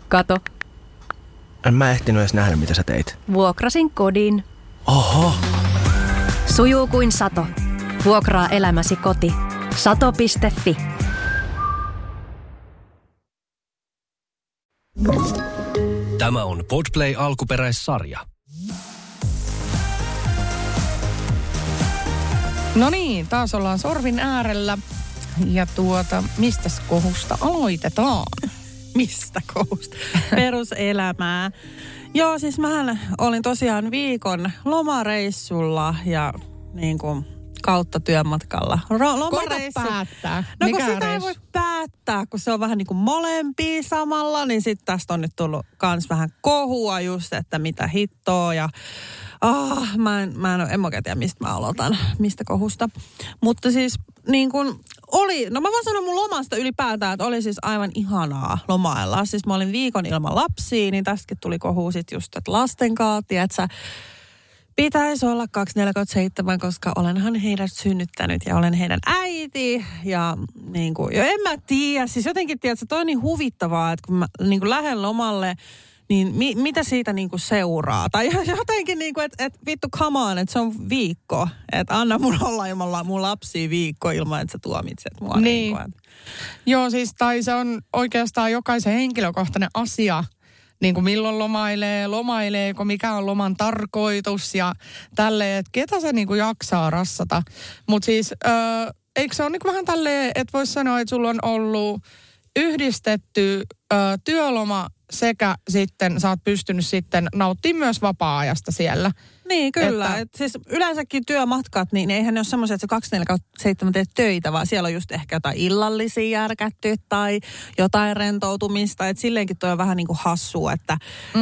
Kato. En mä ehtinyt edes nähdä, mitä sä teit. Vuokrasin kodin. Oho. Sujuu kuin sato. Vuokraa elämäsi koti. Sato.fi. Tämä on Podplay alkuperäissarja. No niin, taas ollaan sorvin äärellä. Ja mistäs kohusta aloitetaan? Mistä kohusta? Peruselämää. Joo, siis mähän olin tosiaan viikon lomareissulla ja niin kuin kautta työmatkalla. Koita päättää. No kun sitä ei voi päättää, kun se on vähän niin kuin molempia samalla, niin sitten tästä on nyt tullut kans vähän kohua just, että mitä hittoa ja en oikein tiedä, mistä mä aloitan, mistä kohusta. Mutta siis niin kuin mä voin sanoa mun lomasta ylipäätään, että oli siis aivan ihanaa lomailla. Siis mä olin viikon ilman lapsia, niin tästäkin tuli kohu sit just, että lasten kanssa, että pitäisi olla 24/7, koska olenhan heidät synnyttänyt ja olen heidän äiti. Ja niin kuin, en mä tiedä, siis jotenkin tiedät, että toi on niin huvittavaa, että kun mä niin kuin lähden lomalle, niin mitä siitä niinku seuraa? Tai jotenkin niinku, että vittu come on, että se on viikko. Että anna mun olla ilman mun lapsia viikko ilman, että sä tuomitset mua. Niin. Joo, siis tai se on oikeastaan jokaisen henkilökohtainen asia. Niin kuin milloin lomaileeko, mikä on loman tarkoitus ja tälleen, että ketä se niinku jaksaa rassata. Mutta siis eikö se ole niinku vähän tälleen, että voisi sanoa, että sulla on ollut yhdistetty työloma sekä sitten sä oot pystynyt sitten nauttimaan myös vapaa-ajasta siellä. Niin, kyllä. Siis yleensäkin työmatkat, niin eihän ne ole semmoisia, että sä 24/7 teet töitä, vaan siellä on just ehkä jotain illallisia järkätty tai jotain rentoutumista. Että silleenkin toi on vähän niin kuin hassua, että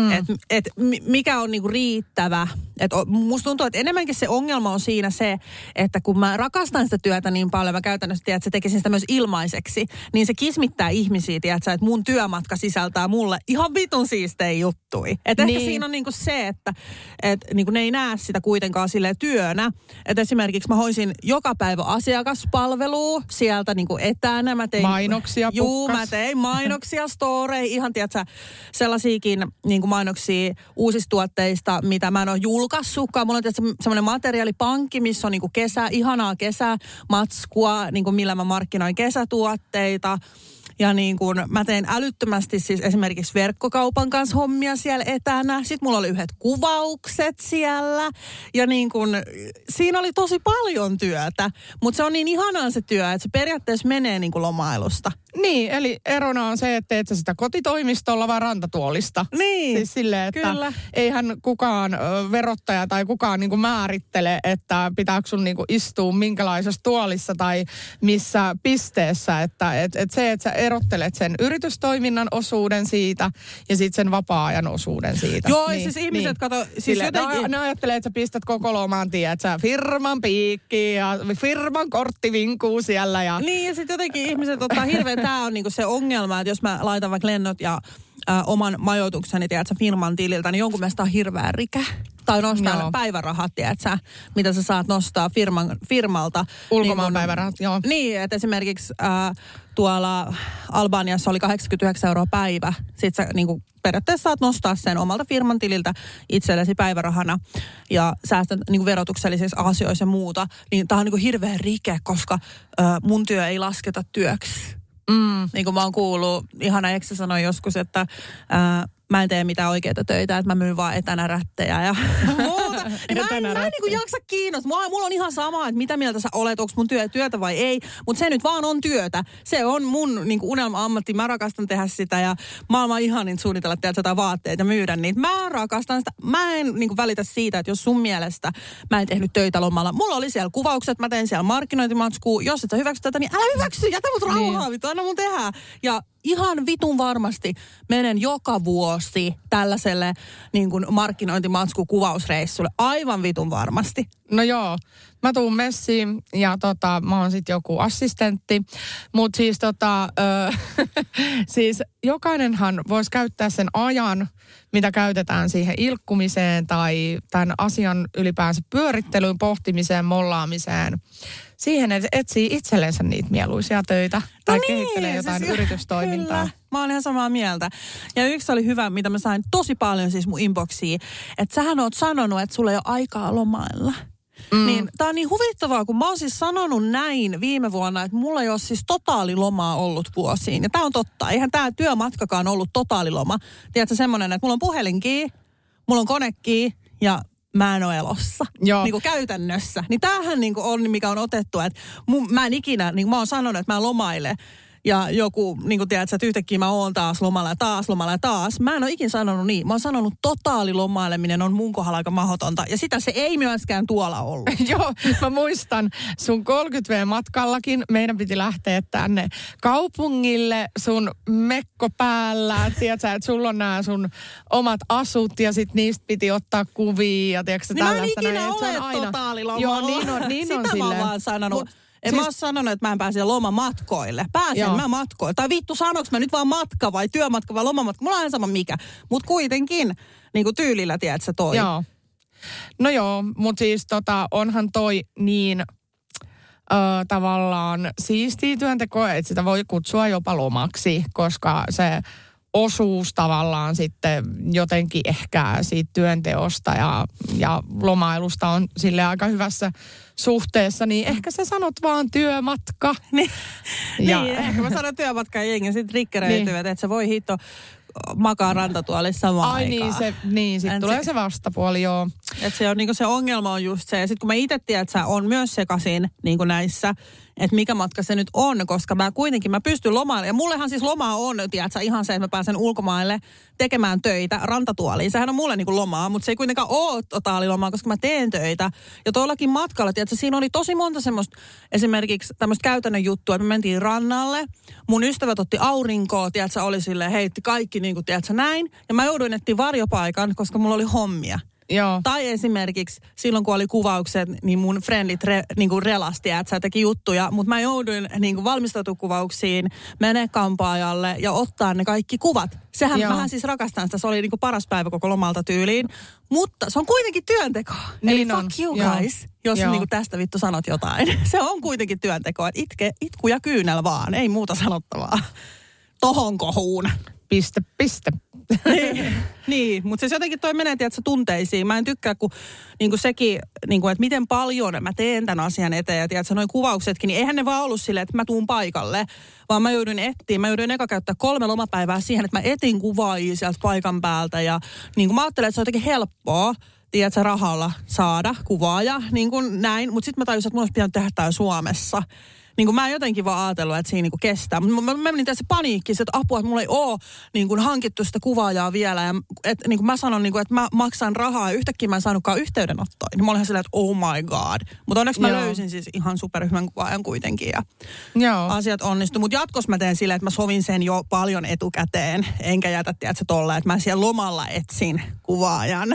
mikä on niin kuin riittävä. Että musta tuntuu, että enemmänkin se ongelma on siinä se, että kun mä rakastan sitä työtä niin paljon, mä käytännössä tiedän, että se tekisin sitä myös ilmaiseksi, niin se kismittää ihmisiä, tiedätkö, että mun työmatka sisältää mulle ihan vitun siistejä juttui. Että ehkä siinä on niin kuin se, että niin kuin ne ei näe sitä kuitenkaan silleen työnä. Että esimerkiksi mä hoisin joka päivä asiakaspalvelua sieltä niin kuin etänä. Mä tein mainoksia pukkas. Mä tein mainoksia, storeja, ihan tiedätkö, sellaisiakin niin kuin mainoksia uusista tuotteista, mitä mä en ole julkaissutkaan. Mulla on semmoinen materiaalipankki, missä on niin kuin ihanaa kesämatskua, niin kuin millä mä markkinoin kesätuotteita. Ja niin kuin mä tein älyttömästi siis esimerkiksi verkkokaupan kanssa hommia siellä etänä. Sitten mulla oli yhdet kuvaukset siellä. Ja niin kuin siinä oli tosi paljon työtä. Mutta se on niin ihanaa se työ, että se periaatteessa menee niin kuin lomailusta. Niin, eli erona on se, että teet sä sitä kotitoimistolla vai rantatuolista. Niin, siis silleen, että kyllä. Eihän kukaan verottaja tai kukaan niinku määrittele, että pitääkö sun niinku istua minkälaisessa tuolissa tai missä pisteessä. Että se, että sä erottelet sen yritystoiminnan osuuden siitä ja sitten sen vapaa-ajan osuuden siitä. Joo, niin, siis ihmiset kato, siis jotenkin ne ajattelee, että sä pistät koko lomaan, tiedät sä, firman piikki ja firman kortti vinkuu siellä. Ja niin, ja sitten jotenkin ihmiset ottaa hirveän, tämä on niinku se ongelma, että jos mä laitan vaikka lennot ja oman majoitukseni, tiedätkö, firman tililtä, niin jonkun mielestä on hirveä rike. Tai nostaa päivärahat, tiedätkö, mitä sä saat nostaa firmalta. Ulkomaan niin päivärahat, joo. Niin, että esimerkiksi tuolla Albaniassa oli 89 € päivä. Sitten sä niin kuin periaatteessa saat nostaa sen omalta firman tililtä itsellesi päivärahana ja säästät niin kuin verotuksellisissa asioissa ja muuta. Niin tää on niin kuin hirveä rike, koska mun työ ei lasketa työksi. Niin kuin mä oon kuullut, ihana eksä sanoi joskus, että mä en tee mitään oikeita töitä, että mä myyn vaan etänä rättejä ja muuta. Niin mä en niin kuin jaksa kiinnostaa. Mulla on ihan sama, että mitä mieltä sä olet, onko mun työtä vai ei. Mutta se nyt vaan on työtä. Se on mun niin kuin unelma-ammatti. Mä rakastan tehdä sitä ja maailman ihanin suunnitella tehdä jotain vaatteita ja myydä niitä. Mä rakastan sitä. Mä en niin kuin välitä siitä, että jos sun mielestä mä en tehnyt töitä lomalla. Mulla oli siellä kuvaukset, mä tein siellä markkinointimatskua. Jos et sä hyväksy tätä, niin älä hyväksy. Jätä mut rauhaa, vittu, anna mun tehdä. Ja ihan vitun varmasti menen joka vuosi tällaiselle niin kuin markkinointimatsku-kuvausreissulle. Aivan vitun varmasti. No joo, mä tuun messiin ja mä oon sit joku assistentti. Mut siis siis jokainenhan voisi käyttää sen ajan, mitä käytetään siihen ilkkumiseen tai tämän asian ylipäänsä pyörittelyyn, pohtimiseen, mollaamiseen siihen, että etsii itsellensä niitä mieluisia töitä tai kehittelee jotain yritystoimintaa. Kyllä. Mä oon ihan samaa mieltä. Ja yksi oli hyvä, mitä mä sain tosi paljon siis mun inboxiin, että sähän oot sanonut, että sulla ei ole aikaa lomailla. Niin tää on niin huvittavaa, kun mä oon siis sanonut näin viime vuonna, että mulla ei ole siis totaalilomaa ollut vuosiin. Ja tää on totta. Eihän tää työmatkakaan ollut totaaliloma. Tiedätkö semmonen, että mulla on puhelinkin, mulla on konekin ja mä en ole elossa. Joo. Niin kuin käytännössä. Niin tämähän niin kuin on, mikä on otettu, että mä en ikinä, niin mä oon sanonut, että mä en lomaile. Ja joku, niin kuin tiedät, että yhtäkkiä mä oon taas lomalla ja taas. Mä en ole ikin sanonut niin. Mä oon sanonut, totaalilomaileminen on mun kohdalla aika mahdotonta. Ja sitä se ei myöskään tuolla ollut. Joo, mä muistan sun 30V-matkallakin. Meidän piti lähteä tänne kaupungille sun mekko päällä. Tiedätkö, että sulla on nämä sun omat asut ja sit niistä piti ottaa kuvia. Ja tiedätkö, niin tällaista. Mä en ikinä ole totaalilomalla. Joo, niin on sitä mä oon vaan sanonut. En mä ole sanonut, että mä en pääse lomamatkoille. Pääsen mä matkoille. Tai vittu, sanoks mä nyt vaan matka vai työmatka vai lomamatka? Mulla on ihan sama mikä. Mut kuitenkin niin kuin tyylillä, tiedätkö, toi. Joo. No joo, mutta siis onhan toi niin tavallaan siistiä työntekoa, että sitä voi kutsua jopa lomaksi, koska se osuus tavallaan sitten jotenkin ehkä siitä työnteosta ja lomailusta on sille aika hyvässä suhteessa, niin ehkä sä sanot vaan työmatka. Niin, ehkä mä sanon työmatka ja jengi sitten rikkeröityvät, että se voi hitto makaa rantatuolissa samaan aikaan. Sitten tulee se vastapuoli, joo. Että se on niinku se ongelma on just se. Ja sitten kun mä itse tiedän, että sä on myös sekaisin niinku näissä, että mikä matka se nyt on, koska mä pystyn lomailemaan. Ja mullehan siis lomaa on, tiedätkö, ihan se, että mä pääsen ulkomaille tekemään töitä rantatuoliin. Sehän on mulle niinku lomaa, mutta se ei kuitenkaan ole totaalilomaa, koska mä teen töitä. Ja tuollakin matkalla, tiedätkö, siinä oli tosi monta semmoista, esimerkiksi tämmöistä käytännön juttua, että me mentiin rannalle. Mun ystävät otti aurinkoa, tiedätkö, oli silleen, heitti kaikki niinku, tiedätkö, näin. Ja mä jouduin etsiä varjopaikan, koska mulla oli hommia. Joo. Tai esimerkiksi silloin, kun oli kuvaukset, niin mun frendit niinku relasti, että sä teki juttuja. Mutta mä jouduin niinku valmistautukuvauksiin, mene kampaajalle ja ottaa ne kaikki kuvat. Sehän vähän siis rakastan sitä. Se oli niinku paras päivä koko lomalta tyyliin. Mutta se on kuitenkin työntekoa. Niin eli fuck you guys, jos niinku tästä vittu sanot jotain. Se on kuitenkin työntekoa. Itku ja kyynel vaan, ei muuta sanottavaa. Tohon kohuun. Piste. Niin, mutta siis jotenkin toi menee, tiedätkö, tunteisiin. Mä en tykkää, kun niinku sekin, niinku, että miten paljon mä teen tämän asian eteen. Ja tiedätkö, noi kuvauksetkin, niin eihän ne vaan ollut silleen, että mä tuun paikalle. Vaan mä jouduin eka käyttää 3 lomapäivää siihen, että mä etin kuvaajia sieltä paikan päältä. Ja niin kuin mä ajattelin, että se on jotenkin helppoa, tiedätkö, rahalla saada kuvaaja, niin kuin näin. Mutta sitten mä tajusin, että mun olisi pitänyt tehdä tää Suomessa. Niin kuin mä en jotenkin vaan ajatellut, että siinä niin kuin kestää. Mä menin tässä paniikkiin, että apua, että mulla ei ole niin kuin hankittu sitä kuvaajaa vielä. Ja että niin kuin mä sanon, niin kuin, että mä maksan rahaa ja yhtäkkiä mä en saanutkaan yhteydenottoa. Niin mä olin ihan silleen, että oh my god. Mutta onneksi mä löysin siis ihan superhyvän kuvaajan kuitenkin. Ja asiat onnistu. Mutta jatkossa mä teen silleen, että mä sovin sen jo paljon etukäteen. Enkä jätä, tiedätkö, tolleen, että mä siellä lomalla etsin kuvaajan.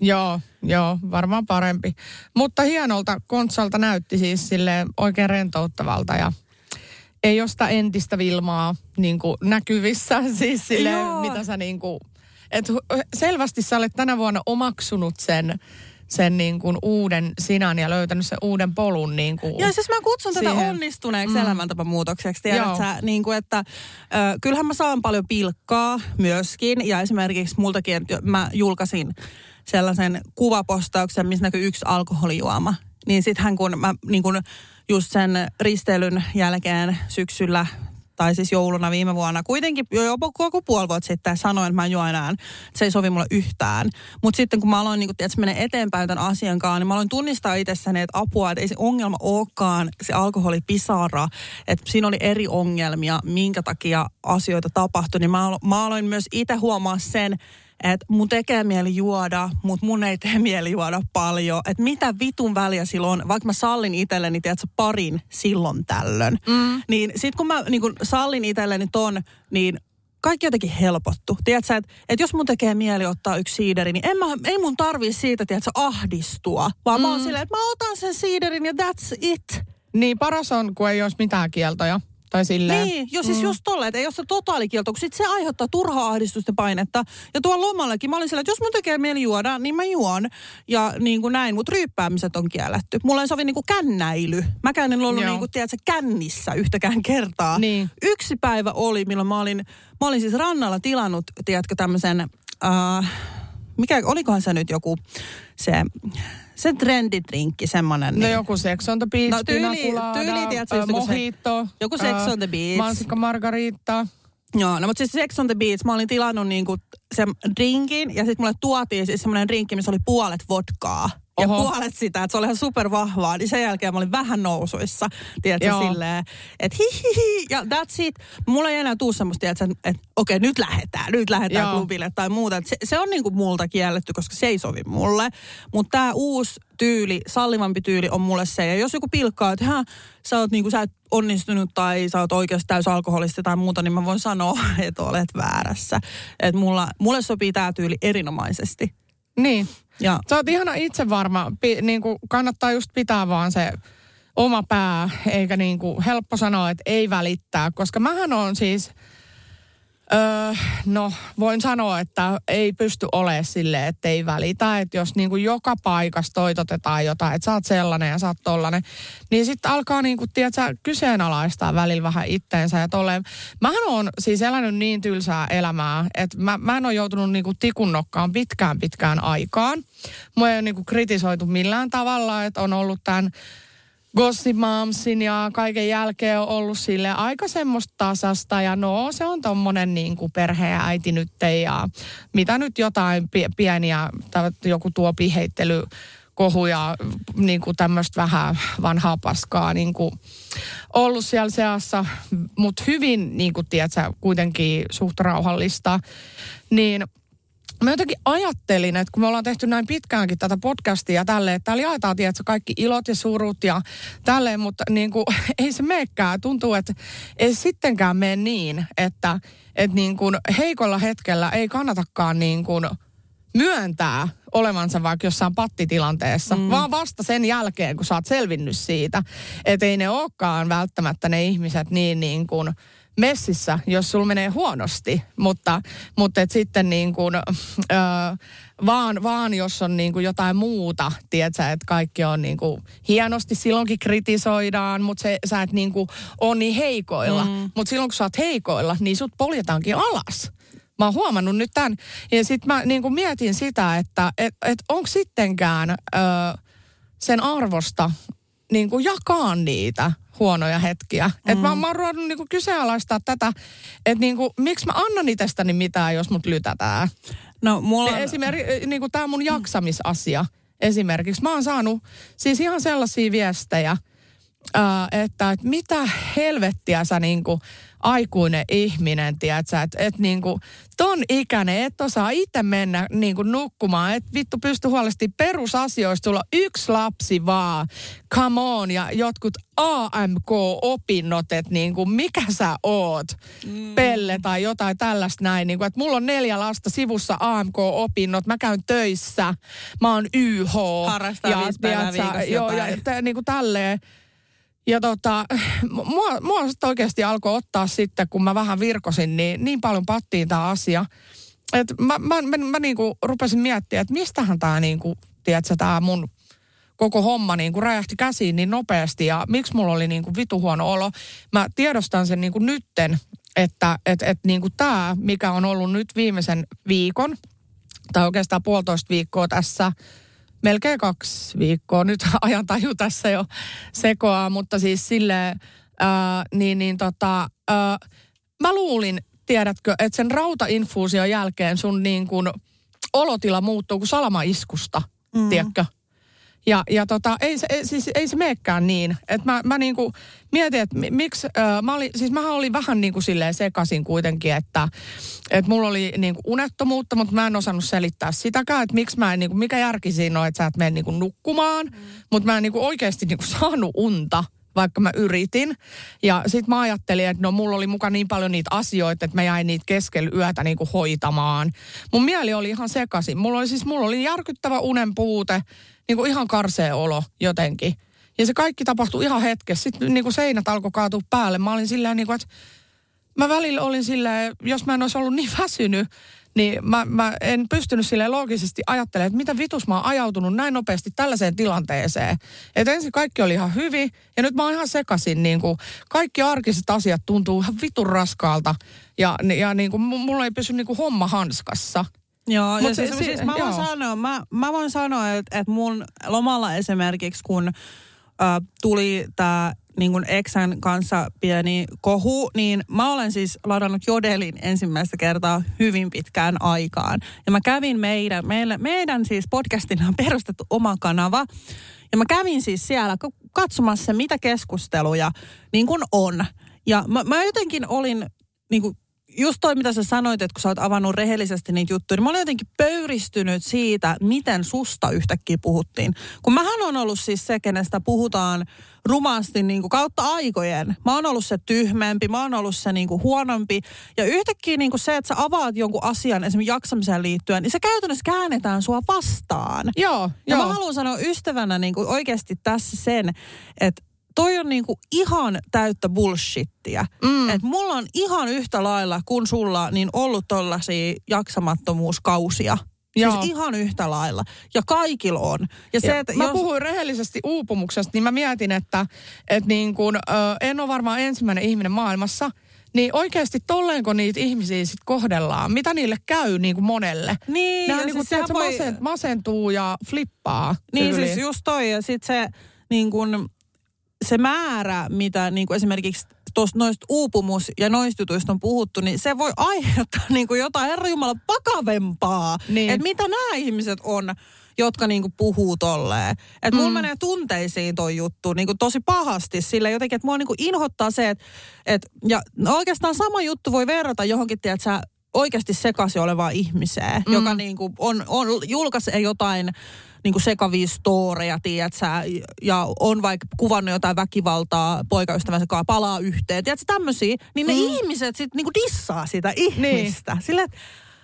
Joo, varmaan parempi. Mutta hienolta Kontsalta näytti siis silleen oikein rentouttavalta ja ei ole sitä entistä Vilmaa niin kuin näkyvissä. Siis silleen, mitä sä niin kuin, että selvästi sä olet tänä vuonna omaksunut sen niin kuin uuden sinän ja löytänyt sen uuden polun. Niin kuin ja siis mä kutsun tätä onnistuneeksi elämäntapamuutokseksi. Tiedät sä, niin kuin, että kyllähän mä saan paljon pilkkaa myöskin. Ja esimerkiksi multakin, että mä julkaisin sellaisen kuvapostauksen, missä näkyy 1 alkoholijuoma. Niin sittenhän kun mä niin kun just sen risteilyn jälkeen syksyllä, tai siis jouluna viime vuonna, kuitenkin jopa puoli vuotta sitten sanoin, että mä en juo enää. Se ei sovi mulle yhtään. Mutta sitten kun mä aloin niin mennä eteenpäin tämän asian kanssa, niin mä aloin tunnistaa itsessäni, että apua, että ei se ongelma olekaan se alkoholipisara. Että siinä oli eri ongelmia, minkä takia asioita tapahtui. Niin mä aloin myös itse huomaa sen, että mun tekee mieli juoda, mutta mun ei tee mieli juoda paljon. Että mitä vitun väliä silloin, vaikka mä sallin itselleni, tiedätkö, parin silloin tällöin. Niin sit kun mä niin kun sallin itselleni ton, niin kaikki jotenkin helpottu. Tiedätkö, että jos mun tekee mieli ottaa 1 siideri, niin ei mun tarvii siitä, tiedätkö, ahdistua. Vaan mä oon silleen, että mä otan sen siiderin ja that's it. Niin paras on, kun ei olisi mitään kieltoja. Tai silleen. Niin, jo siis just tolleen, että ei ole se totaalikielto, kun sit se aiheuttaa turhaa ahdistusta painetta. Ja tuolla lomallakin mä olin sillä, että jos mun tekee mieli juoda, niin mä juon. Ja niin kuin näin, mutta ryyppäämiset on kielletty. Mulla ei sovi niin kuin kännäily. Mäkään en ollut niin kuin, tiedätkö, kännissä yhtäkään kertaa. Niin. Yksi päivä oli, milloin mä olin siis rannalla tilannut, tiedätkö, tämmöisen, olikohan se nyt joku se trendidrinkki, semmoinen. No joku Sex on the Beach, no, tyyli, tiedätkö, mojito. Joku Sex on the Beach. Mansikka margarita. Joo, no mutta siis Sex on the Beach, mä olin tilannut niinku sen drinkin ja sitten mulle tuotiin siis semmoinen drinkki, missä oli puolet vodkaa. Ja puolet sitä, että se oli ihan supervahvaa, niin sen jälkeen mä olin vähän nousuissa, tiedätkö, silleen, että hihihi, ja that's it. Mulla ei enää tuu semmoista, että okei, nyt lähdetään klubille tai muuta. Se on niinku multa kielletty, koska se ei sovi mulle. Mutta tää uusi tyyli, sallivampi tyyli on mulle se. Ja jos joku pilkkaa, että sä et onnistunut tai sä oot oikeasti täysalkoholista tai muuta, niin mä voin sanoa, että olet väärässä. Että mulle sopii tää tyyli erinomaisesti. Niin. Ja. Sä oot ihana itsevarma. Niin kuin kannattaa just pitää vaan se oma pää, eikä niin kuin helppo sanoa, että ei välittää. Koska mähän on siis, voin sanoa, että ei pysty olemaan silleen, että ei välitä. Että jos niin kuin joka paikassa toitotetaan jotain, että sä oot sellainen ja sä oot tollainen, niin sitten alkaa niin kuin, tiedätkö, kyseenalaistaa välillä vähän itteensä ja tolleen. Mähän on siis elänyt niin tylsää elämää, että mä en ole joutunut niin kuin tikunnokkaan pitkään aikaan. Mua ei ole niin kuin kritisoitu millään tavalla, että on ollut tämän Gossip Momsin ja kaiken jälkeen on ollut sille aika semmoista tasasta ja se on tommonen niin kuin perheenäiti nyt ja mitä nyt jotain pieniä, joku tuopiheittely kohuja, niin kuin tämmöistä vähän vanhaa paskaa niin kuin ollut siellä seassa, mutta hyvin niin kuin tiedätkö, kuitenkin suht rauhallista, niin mä jotenkin ajattelin, että kun me ollaan tehty näin pitkäänkin tätä podcastia ja tälleen, että täällä jaetaan, tiedätkö, kaikki ilot ja surut ja tälleen, mutta niin kuin, ei se meekään. Tuntuu, että ei sittenkään mene niin, että niin kuin heikolla hetkellä ei kannatakaan niin kuin myöntää olevansa vaikka jossain pattitilanteessa, vaan vasta sen jälkeen, kun sä oot selvinnyt siitä, että ei ne olekaan välttämättä ne ihmiset niin kuin messissä, jos sulla menee huonosti, mutta et sitten niin kuin, vaan jos on niin kuin jotain muuta, tiedätkö, että kaikki on niin kuin hienosti, silloinkin kritisoidaan, mutta sä et niin kuin ole niin heikoilla, mutta silloin kun sä oot heikoilla, niin sut poljetaankin alas. Mä oon huomannut nyt tämän, ja sit mä niin kuin mietin sitä, että onko sittenkään sen arvosta niin kuin jakaa niitä huonoja hetkiä. Että mä oon ruvennut niinku kyseenalaistaa tätä, että niinku, miksi mä annan itsestäni mitään, jos mut lytätään. No mulla esimerkiksi niinku tää mun jaksamisasia esimerkiksi. Mä oon saanut siis ihan sellaisia viestejä, että mitä helvettiä sä niinku aikuinen ihminen, tiedätkö, että niinku ton ikäinen, et osaa itse mennä niinku nukkumaan, et vittu pysty huolehtimaan perusasioista, sulla on yksi lapsi vaan, come on, ja jotkut AMK-opinnot, että niinku mikä sä oot, Pelle tai jotain tällaista näin, niinku, että mulla on 4 lasta sivussa AMK-opinnot, mä käyn töissä, mä oon YH. Harrastaa 5 päivää viikossa jotain. Ja niinku tälleen. Ja mua oikeasti alkoi ottaa sitten, kun mä vähän virkosin, niin paljon pattiin tämä asia. Että mä niinku rupesin miettimään, että mistähän tämä niinku, tiedätkö, tämä mun koko homma niinku räjähti käsiin niin nopeasti ja miksi mulla oli niinku vitu huono olo. Mä tiedostan sen niinku nytten, että niinku tämä, mikä on ollut nyt viimeisen viikon, tai oikeastaan 1,5 viikkoa tässä, melkein 2 viikkoa. Nyt ajantaju tässä jo sekoaa, mutta siis silleen, mä luulin, tiedätkö, että sen rautainfuusion jälkeen sun niin kuin olotila muuttuu kuin salamaiskusta, tiedätkö? Ja ei se meekään niin. Että mä niinku mietin, että miksi, mähän olin vähän niinku silleen sekaisin kuitenkin, että mulla oli niinku unettomuutta, mutta mä en osannut selittää sitäkään, että miksi mä en niinku, mikä järki siinä on, että sä et mene niinku nukkumaan, mutta mä en niinku oikeasti niinku saanut unta, vaikka mä yritin. Ja sit mä ajattelin, että no mulla oli mukaan niin paljon niitä asioita, että mä jäin niitä keskellä yötä niinku hoitamaan. Mun mieli oli ihan sekaisin. Mulla oli järkyttävä unen puute, niinku ihan karsea olo jotenkin. Ja se kaikki tapahtui ihan hetkessä. Sitten niin kuin seinät alkoi kaatua päälle. Mä olin silleen, niin kuin, että mä välillä olin silleen, jos mä en olisi ollut niin väsynyt, niin mä en pystynyt silleen loogisesti ajattelemaan, että mitä vitus mä oon ajautunut näin nopeasti tällaiseen tilanteeseen. Että ensin kaikki oli ihan hyvin ja nyt mä oon ihan sekaisin. Niin kuin kaikki arkiset asiat tuntuu ihan vitun raskaalta ja niin kuin mulla ei pysy niin kuin homma hanskassa. Joo, ja siis mä voin sanoa, että mun lomalla esimerkiksi, kun tuli tää niin kuin eksän kanssa pieni kohu, niin mä olen siis ladannut Jodelin ensimmäistä kertaa hyvin pitkään aikaan. Ja mä kävin meidän siis podcastina on perustettu oma kanava. Ja mä kävin siis siellä katsomassa, mitä keskusteluja niin kuin on. Ja mä jotenkin olin niin kuin just toi, mitä sä sanoit, että kun sä oot avannut rehellisesti niitä juttuja, niin mä olin jotenkin pöyristynyt siitä, miten susta yhtäkkiä puhuttiin. Kun mähän on ollut siis se, kenestä puhutaan rumasti niin kuin kautta aikojen. Mä oon ollut se tyhmempi, mä oon ollut se niin kuin huonompi. Ja yhtäkkiä niin kuin se, että sä avaat jonkun asian esimerkiksi jaksamiseen liittyen, niin se käytännössä käännetään sua vastaan. Joo. Ja mä haluan sanoa ystävänä niin kuin oikeasti tässä sen, että toi on niinku ihan täyttä bullshittiä. Että mulla on ihan yhtä lailla kuin sulla niin ollut tollaisia jaksamattomuuskausia. Joo. Siis ihan yhtä lailla. Ja kaikilla on. Ja se, että mä puhuin rehellisesti uupumuksesta, niin mä mietin, että niin kun, en ole varmaan ensimmäinen ihminen maailmassa, niin oikeasti tolleenko niitä ihmisiä sitten kohdellaan? Mitä niille käy niin kuin monelle? Niin. Nämä niin kuin, siis masentuu ja flippaa. Niin siis just toi. Ja sitten se niin kuin se määrä, mitä niin kuin esimerkiksi noista uupumus- ja noista jutuista on puhuttu, niin se voi aiheuttaa niin kuin jotain herranjumala vakavempaa. Niin. Että mitä nämä ihmiset on, jotka niin kuin puhuu tolleen. Että mulla menee tunteisiin toi juttu niin kuin tosi pahasti sillä jotenkin, että mua niin kuin inhottaa se, että ja oikeastaan sama juttu voi verrata johonkin, että sä oikeasti sekaisin olevaa ihmiseen, joka niin kuin on julkaisee jotain niin kuin sekavia storeja, tiedät sä, ja on vaikka kuvannut jotain väkivaltaa poikaystävänsä kanssa, palaa yhteen, tiedät sä tämmöisiä, niin ne ihmiset sitten niin kuin dissaa sitä ihmistä. Niin. Silleen, että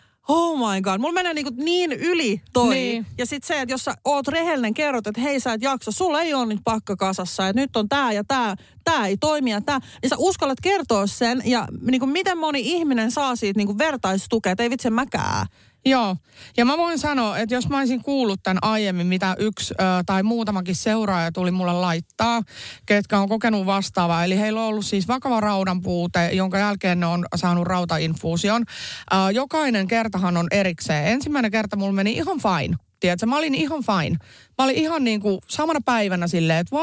oh my god, mulla menee niin yli toi. Niin. Ja sitten se, että jos sä oot rehellinen, kerrot, että hei sä et jaksa, sulla ei ole nyt pakka kasassa, että nyt on tää ja tää ei toimi ja tää. Niin sä uskallat kertoa sen ja niin kuin miten moni ihminen saa siitä niin kuin vertaistukea, että ei vitsi mäkää. Joo, ja mä voin sanoa, että jos mä olisin kuullut tämän aiemmin, mitä yksi tai muutamakin seuraaja tuli mulle laittaa, ketkä on kokenut vastaavaa. Eli heillä on ollut siis vakava raudan puute, jonka jälkeen ne on saanut rautainfuusion. Jokainen kertahan on erikseen. Ensimmäinen kerta mulla meni ihan fine. Tiedätkö, mä olin ihan fine. Mä olin ihan niin kuin samana päivänä silleen, että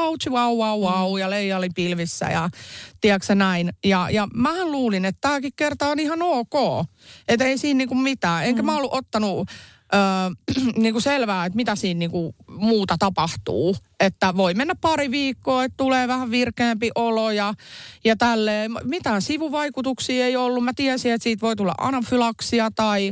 wow, ja leija oli pilvissä ja tiedätkö näin. Ja mähän luulin, että tämäkin kerta on ihan ok. Että ei siinä niin kuin mitään. Enkä mä ollut ottanut niin kuin selvää, että mitä siinä niin kuin muuta tapahtuu. Että voi mennä pari viikkoa, että tulee vähän virkeämpi olo ja tälleen. Mitään sivuvaikutuksia ei ollut. Mä tiesin, että siitä voi tulla anafylaksia tai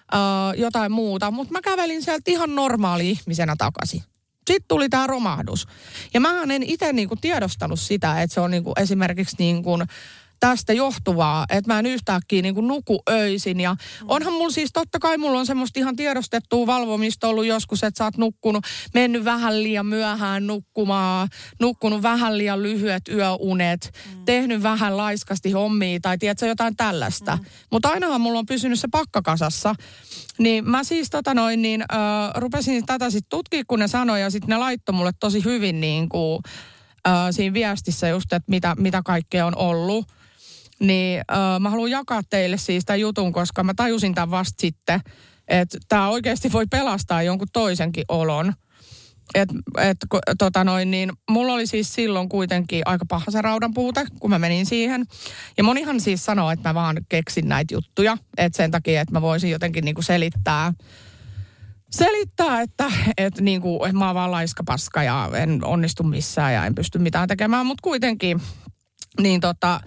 jotain muuta, mutta mä kävelin sieltä ihan normaali ihmisenä takaisin. Sitten tuli tämä romahdus. Ja mähän en itse niinku tiedostanut sitä, että se on niinku esimerkiksi niinku tästä johtuvaa, että mä en yhtäkkiä niinku nuku öisin. Ja onhan mulla siis totta kai mulla on semmoista ihan tiedostettua valvomista ollut joskus, että sä oot mennyt vähän liian myöhään nukkumaan, nukkunut vähän liian lyhyet yöunet, tehnyt vähän laiskasti hommia tai tiedätkö jotain tällaista. Mutta ainahan mulla on pysynyt se pakka kasassa. Niin mä siis rupesin tätä sitten tutkia, kun ne sanoi ja sitten ne laittoi mulle tosi hyvin niinku, siinä viestissä just, että mitä kaikkea on ollut. Niin mä haluan jakaa teille siis tämän jutun, koska mä tajusin tämän vasta sitten, että tämä oikeasti voi pelastaa jonkun toisenkin olon. Mulla oli siis silloin kuitenkin aika paha se raudan puute, kun mä menin siihen. Ja monihan siis sanoo, että mä vaan keksin näitä juttuja, että sen takia, että mä voisin jotenkin niinku selittää, että niinku, että mä oon vaan laiskapaska ja en onnistu missään ja en pysty mitään tekemään, mutta kuitenkin niin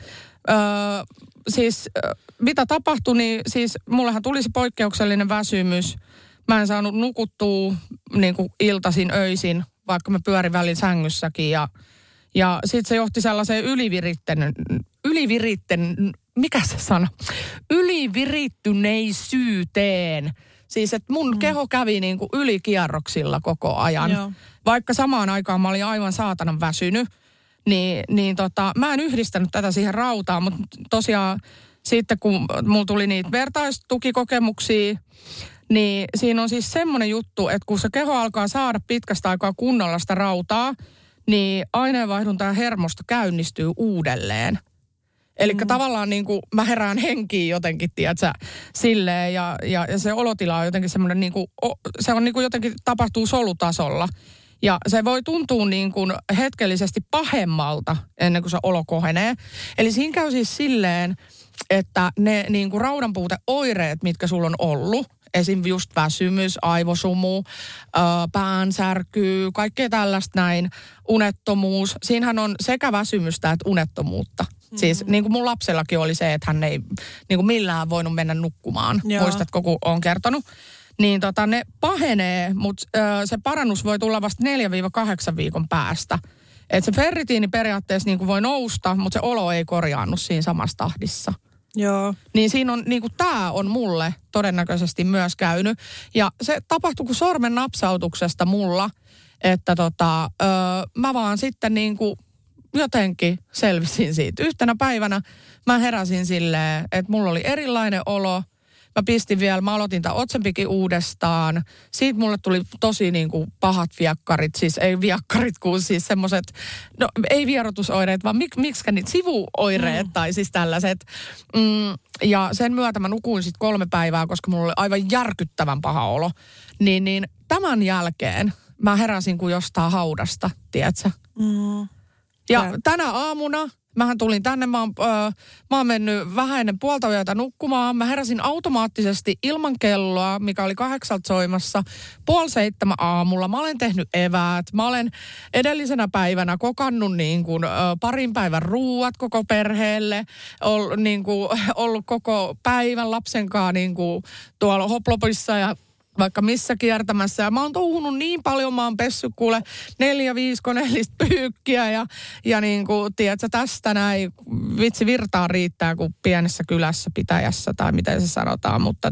mitä tapahtui, niin siis mullehan tuli se poikkeuksellinen väsymys. Mä en saanut nukuttua niin kuin iltaisin, öisin, vaikka mä pyörin välillä sängyssäkin. Ja sitten se johti sellaiseen ylivirittyneisyyteen Siis, että mun keho kävi niin kuin ylikierroksilla koko ajan. Joo. Vaikka samaan aikaan mä olin aivan saatanan väsynyt, niin mä en yhdistänyt tätä siihen rautaan, mutta tosiaan sitten kun mulla tuli niitä vertaistukikokemuksia, niin siinä on siis semmoinen juttu, että kun se keho alkaa saada pitkästä aikaa kunnolla sitä rautaa, niin aineenvaihdunta ja hermosto käynnistyy uudelleen. Eli tavallaan niin kuin mä herään henkiin jotenkin, tiedätkö, silleen ja se olotila on jotenkin semmoinen niin kuin, se on niin kuin jotenkin tapahtuu solutasolla. Ja se voi tuntua niin kuin hetkellisesti pahemmalta ennen kuin se olo kohenee. Eli siinä käy siis silleen, että ne niin kuin raudanpuuteoireet, mitkä sulla on ollut, esim. Just väsymys, aivosumu, päänsärky, kaikkea tällaista näin, unettomuus. Siinähän on sekä väsymystä että unettomuutta. Siis niin kuin mun lapsellakin oli se, että hän ei niin kuin millään voinut mennä nukkumaan. Joo. Muistatko, kun olen kertonut? Niin ne pahenee, mutta se parannus voi tulla vasta 4-8 viikon päästä. Että se ferritiini periaatteessa niin kuin voi nousta, mutta se olo ei korjaannu siinä samassa tahdissa. Joo. Niin siinä on, niin kuin tämä on mulle todennäköisesti myös käynyt. Ja se tapahtui kuin sormen napsautuksesta mulla, että mä vaan sitten niin kuin jotenkin selvisin siitä. Yhtenä päivänä mä heräsin silleen, että mulla oli erilainen olo. Mä aloitin tämän otsenpikin uudestaan. Siitä mulle tuli tosi niin kuin pahat viakkarit, siis ei viakkarit kuin siis semmoiset, no ei vierotusoireet, vaan miksikä niitä sivuoireet tai siis tällaiset. Ja sen myötä mä nukuin sitten 3 päivää, koska mulla oli aivan järkyttävän paha olo. Niin tämän jälkeen mä heräsin kuin jostain haudasta, tiedätkö? Ja tänä aamuna mähän tulin tänne, mä oon mennyt vähän ennen 6:30 nukkumaan. Mä heräsin automaattisesti ilman kelloa, mikä oli 8 soimassa, 6:30 aamulla. Mä olen tehnyt eväät. Mä olen edellisenä päivänä kokannut niin kuin, parin päivän ruuat koko perheelle. Ollut koko päivän lapsen kanssa niin kuin tuolla Hoplopissa ja vaikka missä kiertämässä. Ja mä oon touhunut niin paljon, mä oon pessyt kuule 4-5 koneellista pyykkiä ja niin kuin, tiedätkö, tästä näin vitsi virtaa riittää kuin pienessä kylässä, pitäjässä tai miten se sanotaan. Mutta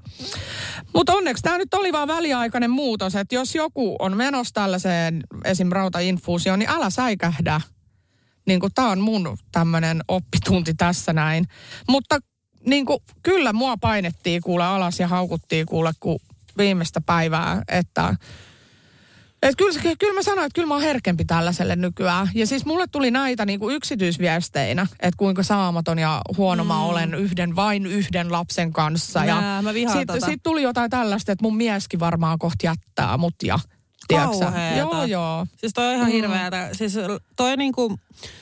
onneksi tämä nyt oli vaan väliaikainen muutos, että jos joku on menossa tällaiseen esim. Rautainfuusioon, niin älä säikähdä. Niin kuin tää on mun tämmönen oppitunti tässä näin. Mutta niin kuin, kyllä mua painettiin kuule alas ja haukuttiin kuule, kun viimeistä päivää, että kyllä mä sanoin, että kyllä mä oon herkempi tällaiselle nykyään. Ja siis mulle tuli näitä niin kuin yksityisviesteinä, että kuinka saamaton ja huono mä olen vain yhden lapsen kanssa. Mä vihaan Sitten tuli jotain tällaista, että mun mieskin varmaan kohta jättää mut ja kauheeta. Joo. Siis toi on ihan hirveätä. Siis toi niinku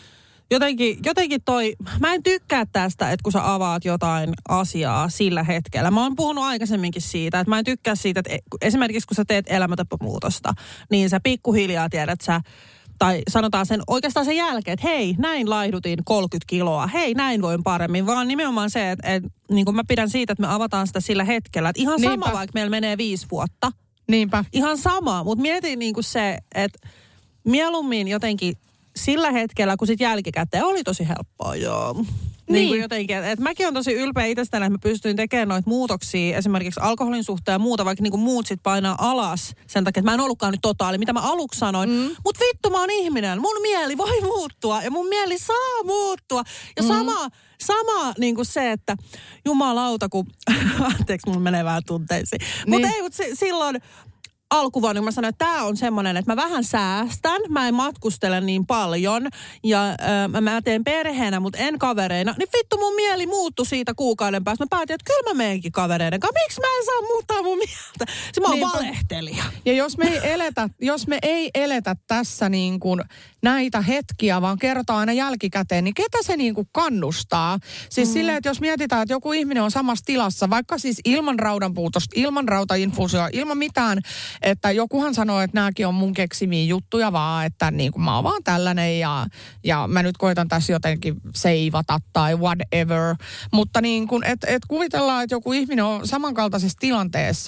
Jotenkin mä en tykkää tästä, että kun sä avaat jotain asiaa sillä hetkellä. Mä oon puhunut aikaisemminkin siitä, että mä en tykkää siitä, että esimerkiksi kun sä teet elämäntapamuutosta, niin sä pikkuhiljaa tiedät tai sanotaan oikeastaan sen jälkeen, että hei, näin laihdutin 30 kiloa, hei, näin voin paremmin, vaan nimenomaan se, että niin kuin mä pidän siitä, että me avataan sitä sillä hetkellä, että ihan sama, vaikka meillä menee 5 vuotta. Niinpä. Ihan sama, mutta mietin niin kuin se, että mieluummin jotenkin sillä hetkellä, kun sit jälkikäteen oli tosi helppoa, joo. Niin kuin jotenkin, että mäkin on tosi ylpeä itsestäni, että mä pystyin tekemään noita muutoksia esimerkiksi alkoholin suhteen ja muuta, vaikka niin kuin muut sit painaa alas sen takia, että mä en ollutkaan nyt totaali, mitä mä aluksi sanoin. Mut vittu, mä oon ihminen. Mun mieli voi muuttua ja mun mieli saa muuttua. Ja sama niin kuin se, että jumalauta, kun anteeksi, mun menee vähän tunteisiin. Mutta silloin alkuvuonna, kun mä sanoin, että tää on semmoinen, että mä vähän säästän, mä en matkustele niin paljon ja mä teen perheenä, mutta en kavereina, niin vittu mun mieli muuttui siitä kuukauden päästä. Mä päätin, että kyllä mä menenkin kavereiden kanssa. Miksi mä en saa muuttaa mun mieltä? Se mä oon valehtelija. Ja jos me ei eletä tässä niin kuin näitä hetkiä, vaan kerrotaan aina jälkikäteen, niin ketä se niin kuin kannustaa? Siis silleen, että jos mietitään, että joku ihminen on samassa tilassa, vaikka siis ilman raudanpuutosta, ilman rautainfuusioa, ilman mitään, että jokuhan sanoo, että nämäkin on mun keksimiä juttuja vaan, että niin kuin mä oon vaan tällainen ja mä nyt koitan tässä jotenkin seivata tai whatever. Mutta niin kuin, että kuvitellaan, että joku ihminen on samankaltaisessa tilanteessa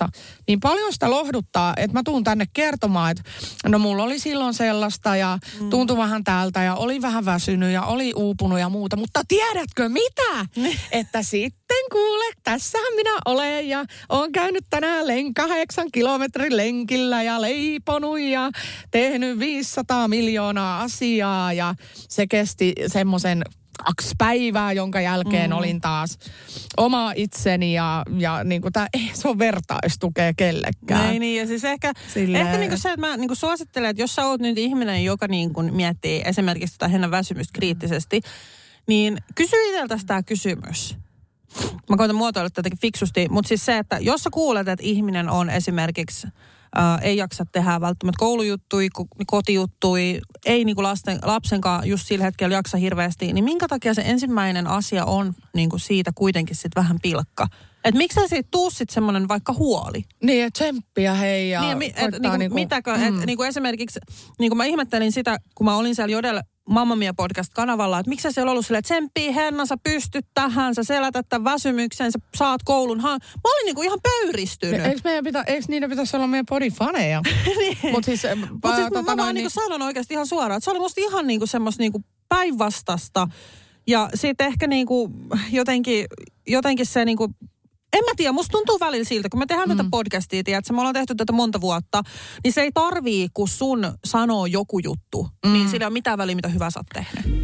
kanssa, niin paljon sitä lohduttaa, että mä tuun tänne kertomaan, että no mulla oli silloin sellaista ja tuntui vähän tältä ja oli vähän väsynyt ja oli uupunut ja muuta. Mutta tiedätkö mitä? Että sitten kuule, tässähän minä olen ja oon käynyt tänään 8 kilometrin lenkillä ja leiponut ja tehnyt 500 miljoonaa asiaa ja se kesti semmoisen 2 päivää, jonka jälkeen olin taas oma itseni ja niin kuin ei se on vertaistukea kellekään. Ei niin, ja siis ehkä niin kuin se, että mä niin kuin suosittelen, että jos sä oot nyt ihminen, joka niin kuin miettii esimerkiksi tätä väsymystä kriittisesti, niin kysy itseltäsi tämä kysymys. Mä koitan muotoilla tätäkin fiksusti, mutta siis se, että jos sä kuulet, että ihminen on esimerkiksi ei jaksa tehdä välttämättä koulujuttui, kotijuttui, ei niinku lapsenkaan just sillä hetkellä jaksa hirveästi, niin minkä takia se ensimmäinen asia on niinku siitä kuitenkin sit vähän pilkka? Että miksi sä siitä tuu sit semmoinen vaikka huoli? Niin, että tsemppiä hei ja mitäkö, että niinku esimerkiksi, niinku mä ihmettelin sitä, kun mä olin siellä Jodel Mamma Mia podcast-kanavalla, että miksi siellä ollut silleen, että tsemppii Henna, sä pystyt tähän, sä selätät tämän väsymyksen, sä saat koulun. Mä olin niinku ihan pöyristynyt. Eikö niiden pitäisi olla meidän podifaneja? Niin. Mutta siis, mä vaan niinku sanon oikeasti ihan suoraan, että se oli musta ihan niinku semmoista niinku päinvastasta. Ja sitten ehkä niinku jotenkin se niinku, en mä tiedä, musta tuntuu välillä siltä, kun me tehdään tätä podcastia, tiedätkö, me ollaan tehty tätä monta vuotta, niin se ei tarvii, kun sun sanoo joku juttu, niin sillä ei ole mitään väliä, mitä hyvää sä oot tehnyt.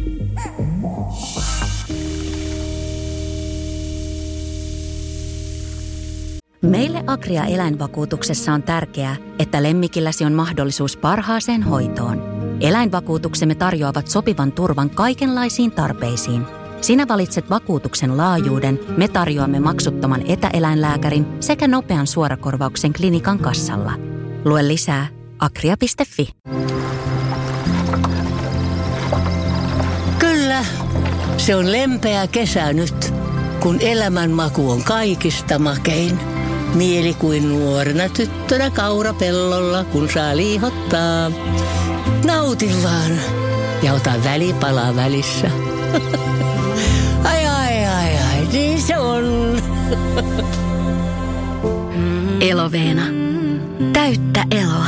Meille Agria eläinvakuutuksessa on tärkeää, että lemmikilläsi on mahdollisuus parhaaseen hoitoon. Eläinvakuutuksemme tarjoavat sopivan turvan kaikenlaisiin tarpeisiin. Sinä valitset vakuutuksen laajuuden, me tarjoamme maksuttoman etäeläinlääkärin sekä nopean suorakorvauksen klinikan kassalla. Lue lisää agria.fi. Kyllä, se on lempeä kesä nyt, kun elämänmaku on kaikista makein. Mieli kuin nuorena tyttönä kaurapellolla, kun saa liihottaa. Nauti vaan ja ota välipala välissä. Ai, niin se on. Eloveena. Täyttä eloa.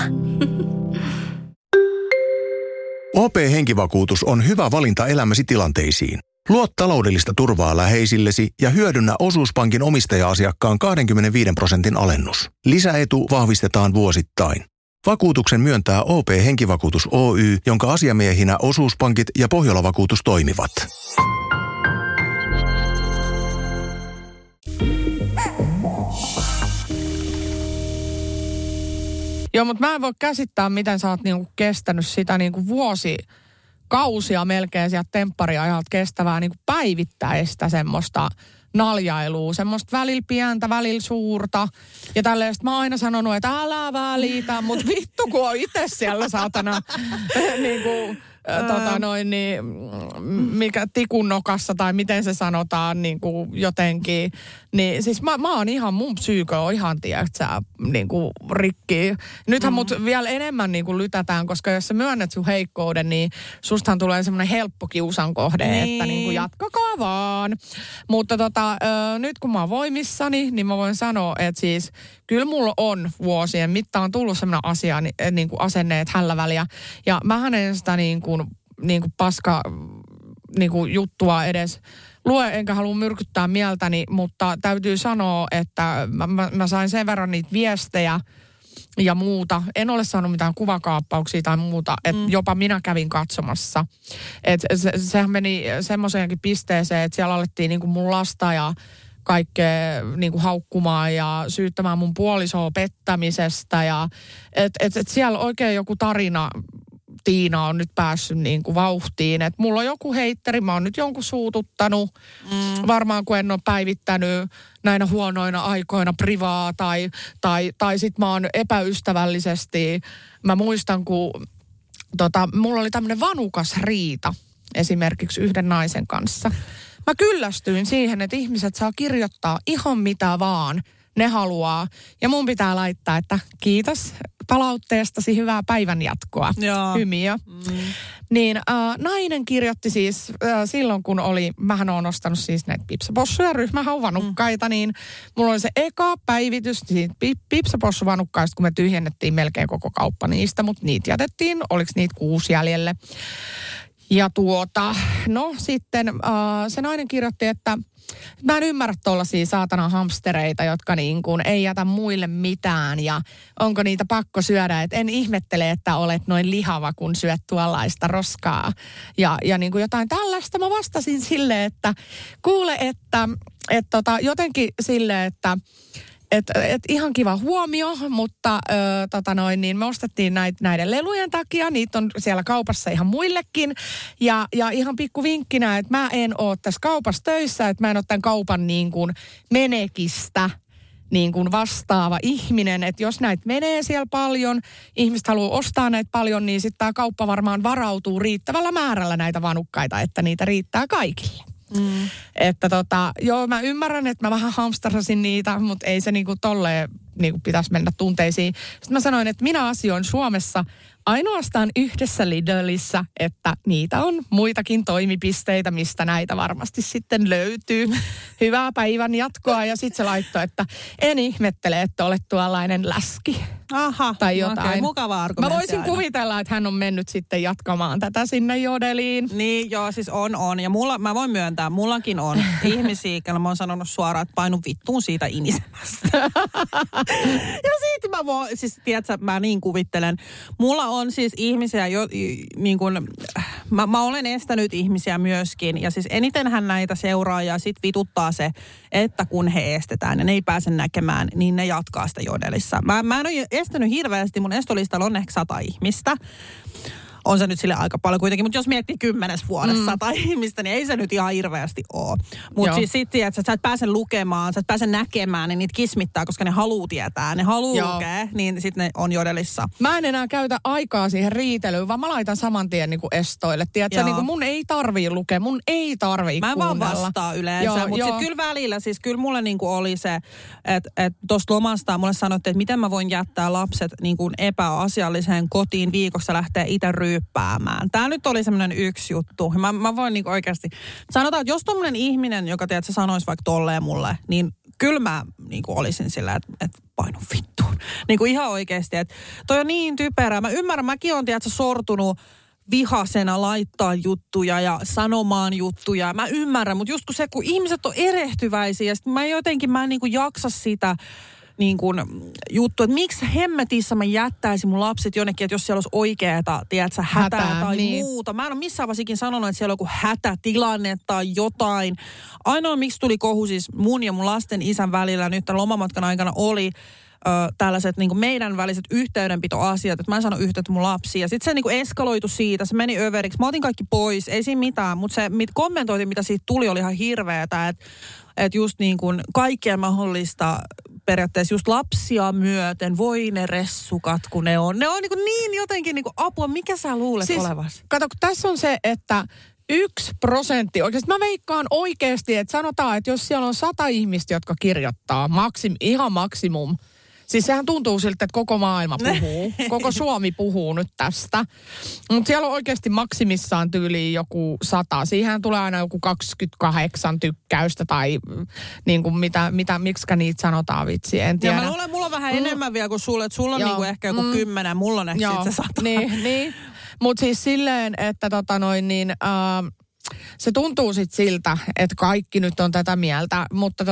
OP-henkivakuutus on hyvä valinta elämäsi tilanteisiin. Luo taloudellista turvaa läheisillesi ja hyödynnä Osuuspankin omistaja-asiakkaan 25% alennus. Lisäetu vahvistetaan vuosittain. Vakuutuksen myöntää OP-henkivakuutus Oy, jonka asiamiehinä Osuuspankit ja Pohjola-vakuutus toimivat. Joo, mutta mä en voi käsittää, miten sä oot niinku kestänyt sitä niinku vuosikausia melkein sieltä temppariajalta kestävää niinku päivittäistä semmoista naljailua, semmoista välillä pientä, välillä suurta. Ja tälleen mä oon aina sanonut, että älä välitä, mutta vittu kun on itse siellä saatana niinku mikä tikun nokassa tai miten se sanotaan niinku jotenkin. Niin siis mä oon ihan, mun psyykö on ihan, tiedätkö niinku rikki. Nythän mut vielä enemmän niinku lytätään, koska jos sä myönnät sun heikkouden, niin sustahan tulee semmoinen helppo kiusan kohde, niin. Että niinku jatkakaa vaan. Mutta nyt kun mä oon voimissani, niin mä voin sanoa, että siis kyllä mulla on vuosien mittaan tullut semmoinen asia, niinku asenneet hällä väliä. Ja mähän en sitä niinku paska niinku juttua edes lue, enkä halua myrkyttää mieltäni, mutta täytyy sanoa, että mä sain sen verran niitä viestejä ja muuta. En ole saanut mitään kuvakaappauksia tai muuta, että jopa minä kävin katsomassa. Että sehän meni semmoiseenkin pisteeseen, että siellä alettiin niinku mun lasta ja kaikkea niinku haukkumaan ja syyttämään mun puolisoa pettämisestä. Ja että siellä oikein joku tarina Tiina on nyt päässyt niin kuin vauhtiin. Että mulla on joku heitteri, mä oon nyt jonkun suututtanut. Varmaan kun en ole päivittänyt näinä huonoina aikoina privaa tai sit mä oon epäystävällisesti. Mä muistan, kun mulla oli tämmönen vanukas riita esimerkiksi yhden naisen kanssa. Mä kyllästyin siihen, että ihmiset saa kirjoittaa ihan mitä vaan ne haluaa. Ja mun pitää laittaa, että kiitos palautteestasi, hyvää päivän jatkoa. Hymiö. Niin nainen kirjoitti siis silloin, kun mähän oon ostanut siis näitä pipsapossuja, ryhmähauvanukkaita, niin mulla oli se eka päivitys siitä pipsapossuvanukkaista, kun me tyhjennettiin melkein koko kauppa niistä, mutta niitä jätettiin, oliko niitä 6 jäljelle. Ja no sitten se nainen kirjoitti, että mä en ymmärrä tuollaisia saatana hamstereita, jotka niin kuin ei jätä muille mitään ja onko niitä pakko syödä. Et en ihmettele, että olet noin lihava, kun syöt tuollaista roskaa. Ja niin kuin jotain tällaista mä vastasin silleen, että kuule, että jotenkin silleen, että ihan kiva huomio, mutta niin me ostettiin näiden lelujen takia. Niitä on siellä kaupassa ihan muillekin. Ja ihan pikku vinkkinä, että mä en ole tässä kaupassa töissä, että mä en ole tämän kaupan niin kuin menekistä niin kuin vastaava ihminen. Että jos näitä menee siellä paljon, ihmiset haluaa ostaa näitä paljon, niin sitten tämä kauppa varmaan varautuu riittävällä määrällä näitä vanukkaita, että niitä riittää kaikille. Että mä ymmärrän, että mä vähän hamstarasin niitä, mutta ei se niinku tolleen niinku pitäisi mennä tunteisiin. Sitten mä sanoin, että minä asioin Suomessa ainoastaan yhdessä Lidlissä, että niitä on muitakin toimipisteitä, mistä näitä varmasti sitten löytyy. Hyvää päivän jatkoa ja sitten se laittoi, että en ihmettele, että olet tuollainen läski. Aha, tai jotain. Okay, mukava argumentti. Mä voisin kuvitella, että hän on mennyt sitten jatkamaan tätä sinne Jodeliin. Niin, joo, siis on. Ja mä voin myöntää, mullakin on ihmisiä, kellä mä oon sanonut suoraan, että painu vittuun siitä inisemästä. Ja siitä tiedätkö, mä niin kuvittelen. Mulla on siis ihmisiä, niin kuin, mä olen estänyt ihmisiä myöskin. Ja siis enitenhän näitä seuraa ja sit vituttaa se, että kun he estetään ja ne ei pääse näkemään, niin ne jatkaa sitä Jodelissa. Mä en ole estänyt hirveästi, mun estolistalla on ehkä 100 ihmistä. On se nyt sille aika paljon kuitenkin, mutta jos miettii 10 vuodessa 100 ihmistä, niin ei se nyt ihan hirveästi ole. Mutta siis sitten, että sä et pääse lukemaan, sä et pääse näkemään, niin niitä kismittää, koska ne haluu tietää, ne haluu lukea, niin sitten ne on Jodelissa. Mä en enää käytä aikaa siihen riitelyyn, vaan mä laitan saman tien niin kuin estoille. Tiedätkö, niin kuin mun ei tarvii lukea, mun ei tarvii kuunnella. Mä en vaan vastaa yleensä, mutta sitten kyllä välillä, siis kyllä mulle niin kuin oli se, että tuosta lomasta mulle sanottiin, että miten mä voin jättää lapset niin kuin epäasialliseen kotiin viikossa lähteä itse ryyppäämään. Tämä nyt oli semmoinen yksi juttu. Mä voin niinku oikeasti sanotaan, että jos tommoinen ihminen, joka tiedät, se sanoisi vaikka tolleen mulle, niin kyllä mä niinku olisin sillä, että painu vittuun. Niinku ihan oikeasti, että toi on niin typerää. Mä ymmärrän, mäkin on tiedät, sortunut vihasena laittaa juttuja ja sanomaan juttuja. Mä ymmärrän, mutta just kun ihmiset on erehtyväisiä ja sit mä en niinku jaksa sitä niin kuin juttu, että miksi hemmetissä mä jättäisin mun lapset jonnekin, että jos siellä olisi oikeeta, tiedätkö, hätää tai muuta. Mä en ole missään vaiheessa sanonut, että siellä on joku hätätilanne tai jotain. Ainoa miksi tuli kohu siis mun ja mun lasten isän välillä nyt tämän lomamatkan aikana oli tällaiset niin kuin meidän väliset yhteydenpitoasiat, että mä en sano yhteyttä mun lapsiin. Ja sitten se niin kuin eskaloitu siitä, se meni överiksi. Mä otin kaikki pois, ei siinä mitään, mutta se kommentoitiin, mitä siitä tuli, oli ihan hirveetä, että just niin kuin kaikkea mahdollista periaatteessa just lapsia myöten, voi ne ressukat, kun ne on niin jotenkin niin kuin apua, mikä sä luulet siis, olevasi? Kato, kun tässä on se, että 1%, oikeasti mä veikkaan oikeasti, että sanotaan, että jos siellä on 100 ihmistä, jotka kirjoittaa, ihan maksimum, siis sehän tuntuu siltä, että koko maailma puhuu, koko Suomi puhuu nyt tästä. Mutta siellä on oikeasti maksimissaan tyyliin joku 100. Siihen tulee aina joku 28 tykkäystä tai niin kuin miksikä niitä sanotaan, vitsi, en tiedä. Ja mulla on vähän enemmän vielä kuin sulle, että sulla on niinku ehkä joku 10, mulla on ehkä sitten se 100. Niin. Mutta siis silleen, että se tuntuu sitten siltä, että kaikki nyt on tätä mieltä, mutta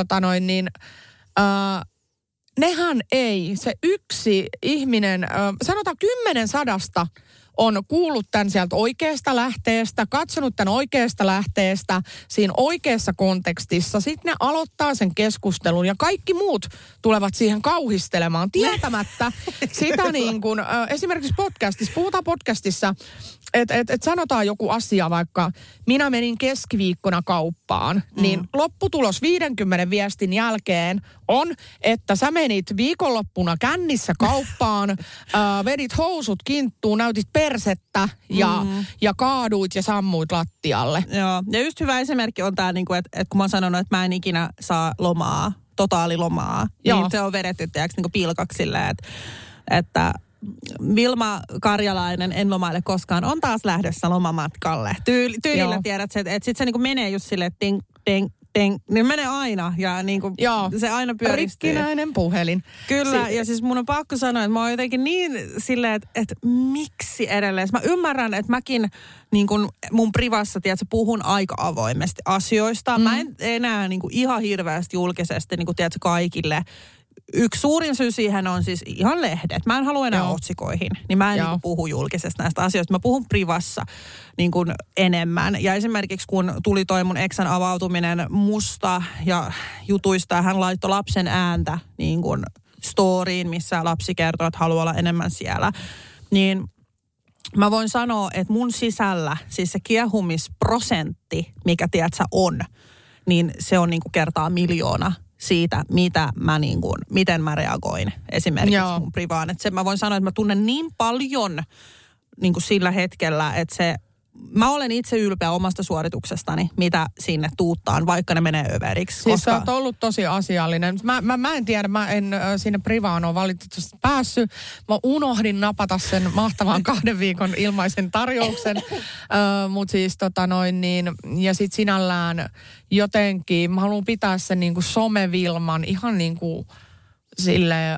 nehän ei, se yksi ihminen, sanotaan 10 sadasta on kuullut tämän sieltä oikeasta lähteestä, katsonut tämän oikeasta lähteestä siinä oikeassa kontekstissa. Sitten ne aloittaa sen keskustelun ja kaikki muut tulevat siihen kauhistelemaan tietämättä sitä niin kuin, esimerkiksi puhutaan podcastissa, että sanotaan joku asia, vaikka minä menin keskiviikkona kauppaan, niin lopputulos 50 viestin jälkeen on, että sä menit viikonloppuna kännissä kauppaan, vedit housut kinttuun, näytit persettä ja kaaduit ja sammuit lattialle. Joo, ja just hyvä esimerkki on tämä, että kun mä oon sanonut, että mä en ikinä saa lomaa totaalilomaa. Joo. Niin se on vedetty niinku pilkaksi silleen, että Vilma Karjalainen, en lomaile koskaan, on taas lähdössä lomamatkalle. Tyylillä tiedät, että sit se niinku menee just silleen, ting, ting, ting, niin menee aina ja niinku se aina pyöristyy. Rikkinäinen puhelin. Kyllä, ja siis mun on pakko sanoa, että mä oon jotenkin niin silleen, että miksi edelleen. Mä ymmärrän, että mäkin niin kun mun privassa, tiedätkö, puhun aika avoimesti asioista. Mä en enää niin kuin ihan hirveästi julkisesti, niin kuin tiedätkö, kaikille. Yksi suurin syy siihen on siis ihan lehdet. Mä en halua enää otsikoihin, niin mä en niin kuin puhu julkisesti näistä asioista. Mä puhun privassa niin kuin enemmän. Ja esimerkiksi kun tuli toi mun eksän avautuminen musta ja jutuista, hän laittoi lapsen ääntä niin kuin storyin, missä lapsi kertoo, että haluaa olla enemmän siellä. Niin mä voin sanoa, että mun sisällä siis se kiehumisprosentti, mikä tiedätkö on, niin se on niin kuin kertaa 1,000,000 siitä, miten mä reagoin esimerkiksi mun privaan. Että mä voin sanoa, että mä tunnen niin paljon niin kuin sillä hetkellä, että mä olen itse ylpeä omasta suorituksestani, mitä sinne tuuttaan, vaikka ne menee överiksi. Siis sä oot ollut tosi asiallinen. Mä en tiedä, mä en sinne privaan ole valitettavasti päässyt. Mä unohdin napata sen mahtavan 2 viikon ilmaisen tarjouksen. Mutta siis ja sit sinällään jotenkin, mä haluan pitää sen niinku somevilman ihan niinku silleen,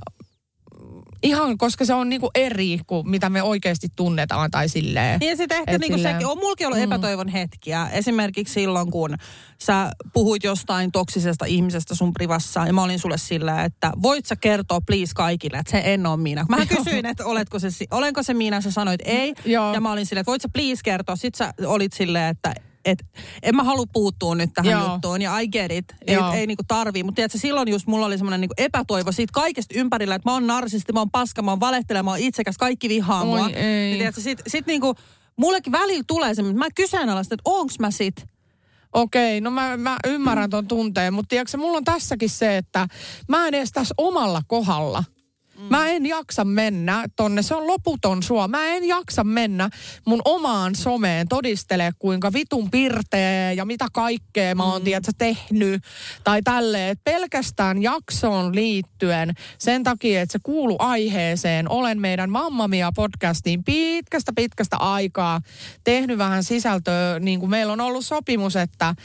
ihan, koska se on niinku eri kuin mitä me oikeasti tunnetaan tai silleen. Niin ja sitten ehkä niinku sekin, on mulkin ollut epätoivon hetkiä. Esimerkiksi silloin, kun sä puhuit jostain toksisesta ihmisestä sun privassa ja mä olin sulle silleen, että voit sä kertoa please kaikille, että se en ole minä. Mä kysyin, että olenko se minä, sä sanoit ei. Ja mä olin silleen, että voit sä please kertoa. Sitten sä olit silleen, että en mä halua puuttua nyt tähän juttuun, ja I get it, ei niinku tarvii. Mutta tiedätkö, silloin just mulla oli semmoinen niinku epätoivo siitä kaikesta ympärillä, että mä oon narsisti, mä oon paska, mä oon valehtelema, mä oon itsekäs, kaikki vihaa mua. Ja tiedätkö, sit niinku, mullekin välillä tulee semmoinen, mä kyseenalaistan, että onks mä sit? Okei, no mä ymmärrän ton tunteen, mutta tiedätkö, mulla on tässäkin se, että mä en edes tässä omalla kohdalla. Mä en jaksa mennä tonne, se on loputon sua. Mä en jaksa mennä mun omaan someen todistele, kuinka vitun pirteä ja mitä kaikkea mä oon tehnyt tai tälleen. Et pelkästään jaksoon liittyen sen takia, että se kuuluu aiheeseen. Olen meidän Mamma Mia -podcastiin pitkästä aikaa tehnyt vähän sisältöä. Niin kuin meillä on ollut sopimus, että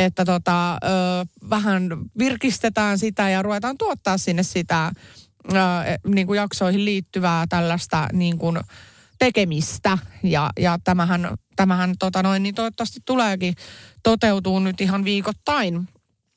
vähän virkistetään sitä ja ruvetaan tuottaa sinne sitä niin kuin jaksoihin liittyvää tällaista niin kuin tekemistä. Ja tämähän niin toivottavasti tuleekin toteutuu nyt ihan viikoittain.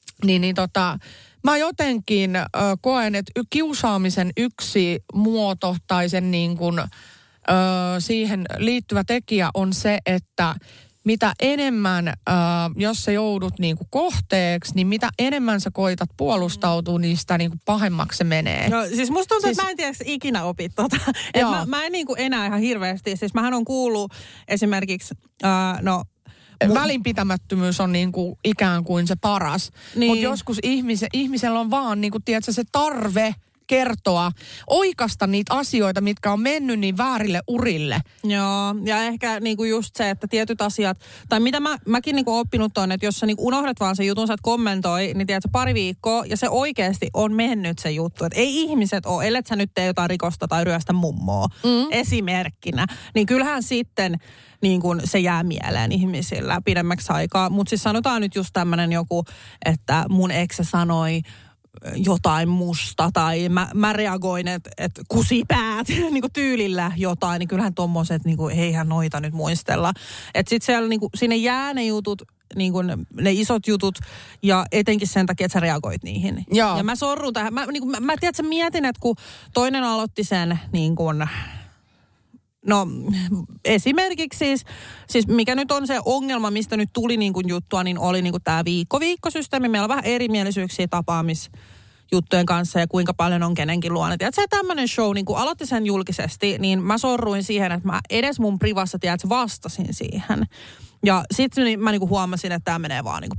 Mä jotenkin koen, että kiusaamisen yksi muoto tai sen niin kuin, siihen liittyvä tekijä on se, että mitä enemmän, jos sä joudut niinku kohteeksi, niin mitä enemmän sä koitat puolustautua, niin sitä niinku pahemmaksi se menee. No siis musta tuntuu, että mä en tiedä ikinä opit mä en niinku enää ihan hirveästi. Siis mähän on kuullut esimerkiksi, välinpitämättömyys on niinku ikään kuin se paras. Niin. Mutta joskus ihmisellä on vaan niinku, tiedätkö, se tarve kertoa, oikasta niitä asioita, mitkä on mennyt niin väärille urille. Joo, ja ehkä niinku just se, että tietyt asiat, tai mitä mäkin niinku oppinut on, että jos sä niinku unohdat vaan sen jutun, sä et kommentoi, niin tiedät sä 2 viikkoa, ja se oikeasti on mennyt se juttu. Että ei ihmiset ole, ellet sä nyt tee jotain rikosta tai ryöstä mummoa esimerkkinä, niin kyllähän sitten niin kuin se jää mieleen ihmisillä pidemmäksi aikaa. Mutta siis sanotaan nyt just tämmöinen joku, että mun eksä sanoi jotain musta tai mä reagoin, että kusipäät niin kuin tyylillä jotain, niin kyllähän tommoset, niin kuin, eihän noita nyt muistella. Että sit siellä niin kuin, sinne jää ne jutut, niin kuin ne isot jutut ja etenkin sen takia, että sä reagoit niihin. Joo. Ja mä sorrun tähän. Mä tiedätkö, mietin, että kun toinen aloitti sen niin kuin, no esimerkiksi siis mikä nyt on se ongelma, mistä nyt tuli niin kuin juttua, niin oli niin kuin tämä viikkosysteemi. Meillä on vähän erimielisyyksiä tapaamisjuttujen kanssa ja kuinka paljon on kenenkin luona. Ja se tämmöinen show, niin kun aloitti sen julkisesti, niin mä sorruin siihen, että mä edes mun privassa, vastasin siihen. Ja sitten mä niinku huomasin, että tämä menee vaan niinku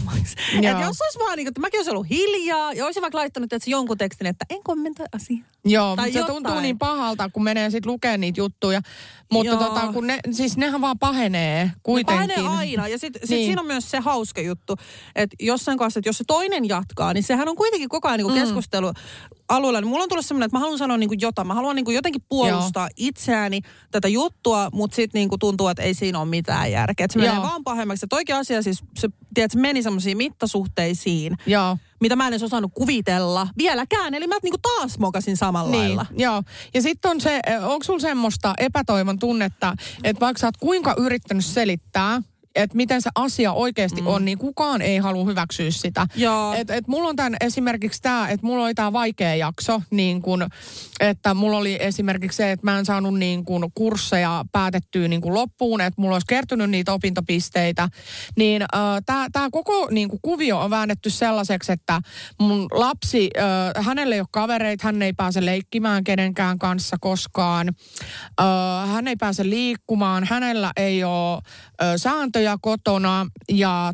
paremmaksi. Että jos olisi vaan niin, että mäkin olisin ollut hiljaa ja olisin vaikka laittanut että jonkun tekstin, että en kommentoi asiaa. Joo, mutta se tuntuu niin pahalta, kun menee sitten lukemaan niitä juttuja. Mutta kun nehän vaan pahenee kuitenkin. Ne pahenee aina. Ja sit siinä on myös se hauska juttu, että jossain kanssa, että jos se toinen jatkaa, niin sehän on kuitenkin koko ajan niin kuin keskustelu alueella. Niin mulla on tullut semmoinen, että mä haluan sanoa niin kuin jotain. Mä haluan niin kuin jotenkin puolustaa itseäni tätä juttua, mutta sitten niin kuin tuntuu, että ei siinä ole mitään järkeä. Että se menee vaan pahemmaksi. Ja toikin asia siis, se meni semmoisiin mittasuhteisiin, mitä mä en edes osannut kuvitella vieläkään. Eli mä niinku taas mokasin samalla lailla. Joo. Ja sitten on se, onko sulla semmoista epätoivon tunnetta, että vaikka sä oot kuinka yrittänyt selittää, että miten se asia oikeasti on, niin kukaan ei halua hyväksyä sitä. Et mulla on esimerkiksi tämä, että mulla oli tämä vaikea jakso, niin kun, että mulla oli esimerkiksi se, että mä en saanut niin kun kursseja päätettyä niin kun loppuun, että mulla olisi kertynyt niitä opintopisteitä. Niin tämä koko niin kun kuvio on väännetty sellaiseksi, että mun lapsi, hänelle ei ole kavereita, hän ei pääse leikkimään kenenkään kanssa koskaan. Hän ei pääse liikkumaan, hänellä ei ole sääntöjä kotona ja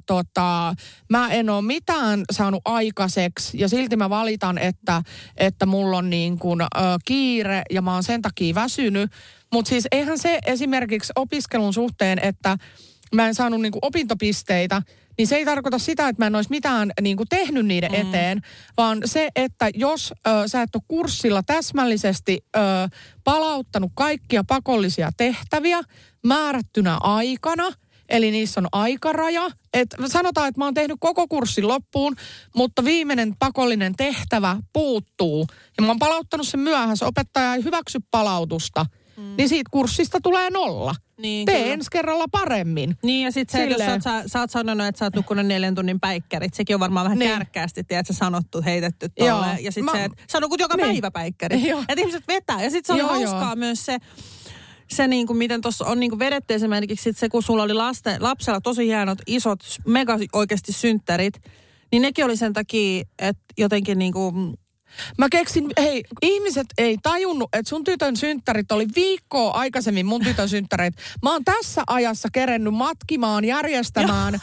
mä en ole mitään saanut aikaiseksi ja silti mä valitan, että mulla on niin kuin kiire ja mä oon sen takia väsynyt. Mutta siis eihän se esimerkiksi opiskelun suhteen, että mä en saanut niin kuin opintopisteitä, niin se ei tarkoita sitä, että mä en olisi mitään niin kuin tehnyt niiden eteen, vaan se, että jos sä et ole kurssilla täsmällisesti palauttanut kaikkia pakollisia tehtäviä määrättynä aikana, eli niissä on aikaraja. Et sanotaan, että mä oon tehnyt koko kurssin loppuun, mutta viimeinen pakollinen tehtävä puuttuu. Ja mä oon palauttanut sen myöhässä. Opettaja ei hyväksy palautusta. Niin siitä kurssista tulee 0. Niin, tee ensi kerralla paremmin. Niin ja sitten se, jos sä oot sanonut, että sä oot nukkunut 4 tunnin päikkärit. Sekin on varmaan vähän kärkkäästi, tiedätkö, sanottu, heitetty tolleen. Ja sitten se, että sä nukut joka päivä päikkärit. Että ihmiset vetää. Ja sitten se on hauskaa myös se niin kuin miten tuossa on niin kuin vedetty esimerkiksi se, kun sulla oli lapsella tosi hienot, isot, mega oikeasti synttärit, niin nekin oli sen takia, että jotenkin niin kuin mä keksin, hei, ihmiset ei tajunnut, että sun tytön synttärit oli viikkoa aikaisemmin mun tytön synttäreitä. Mä oon tässä ajassa kerennyt matkimaan, järjestämään,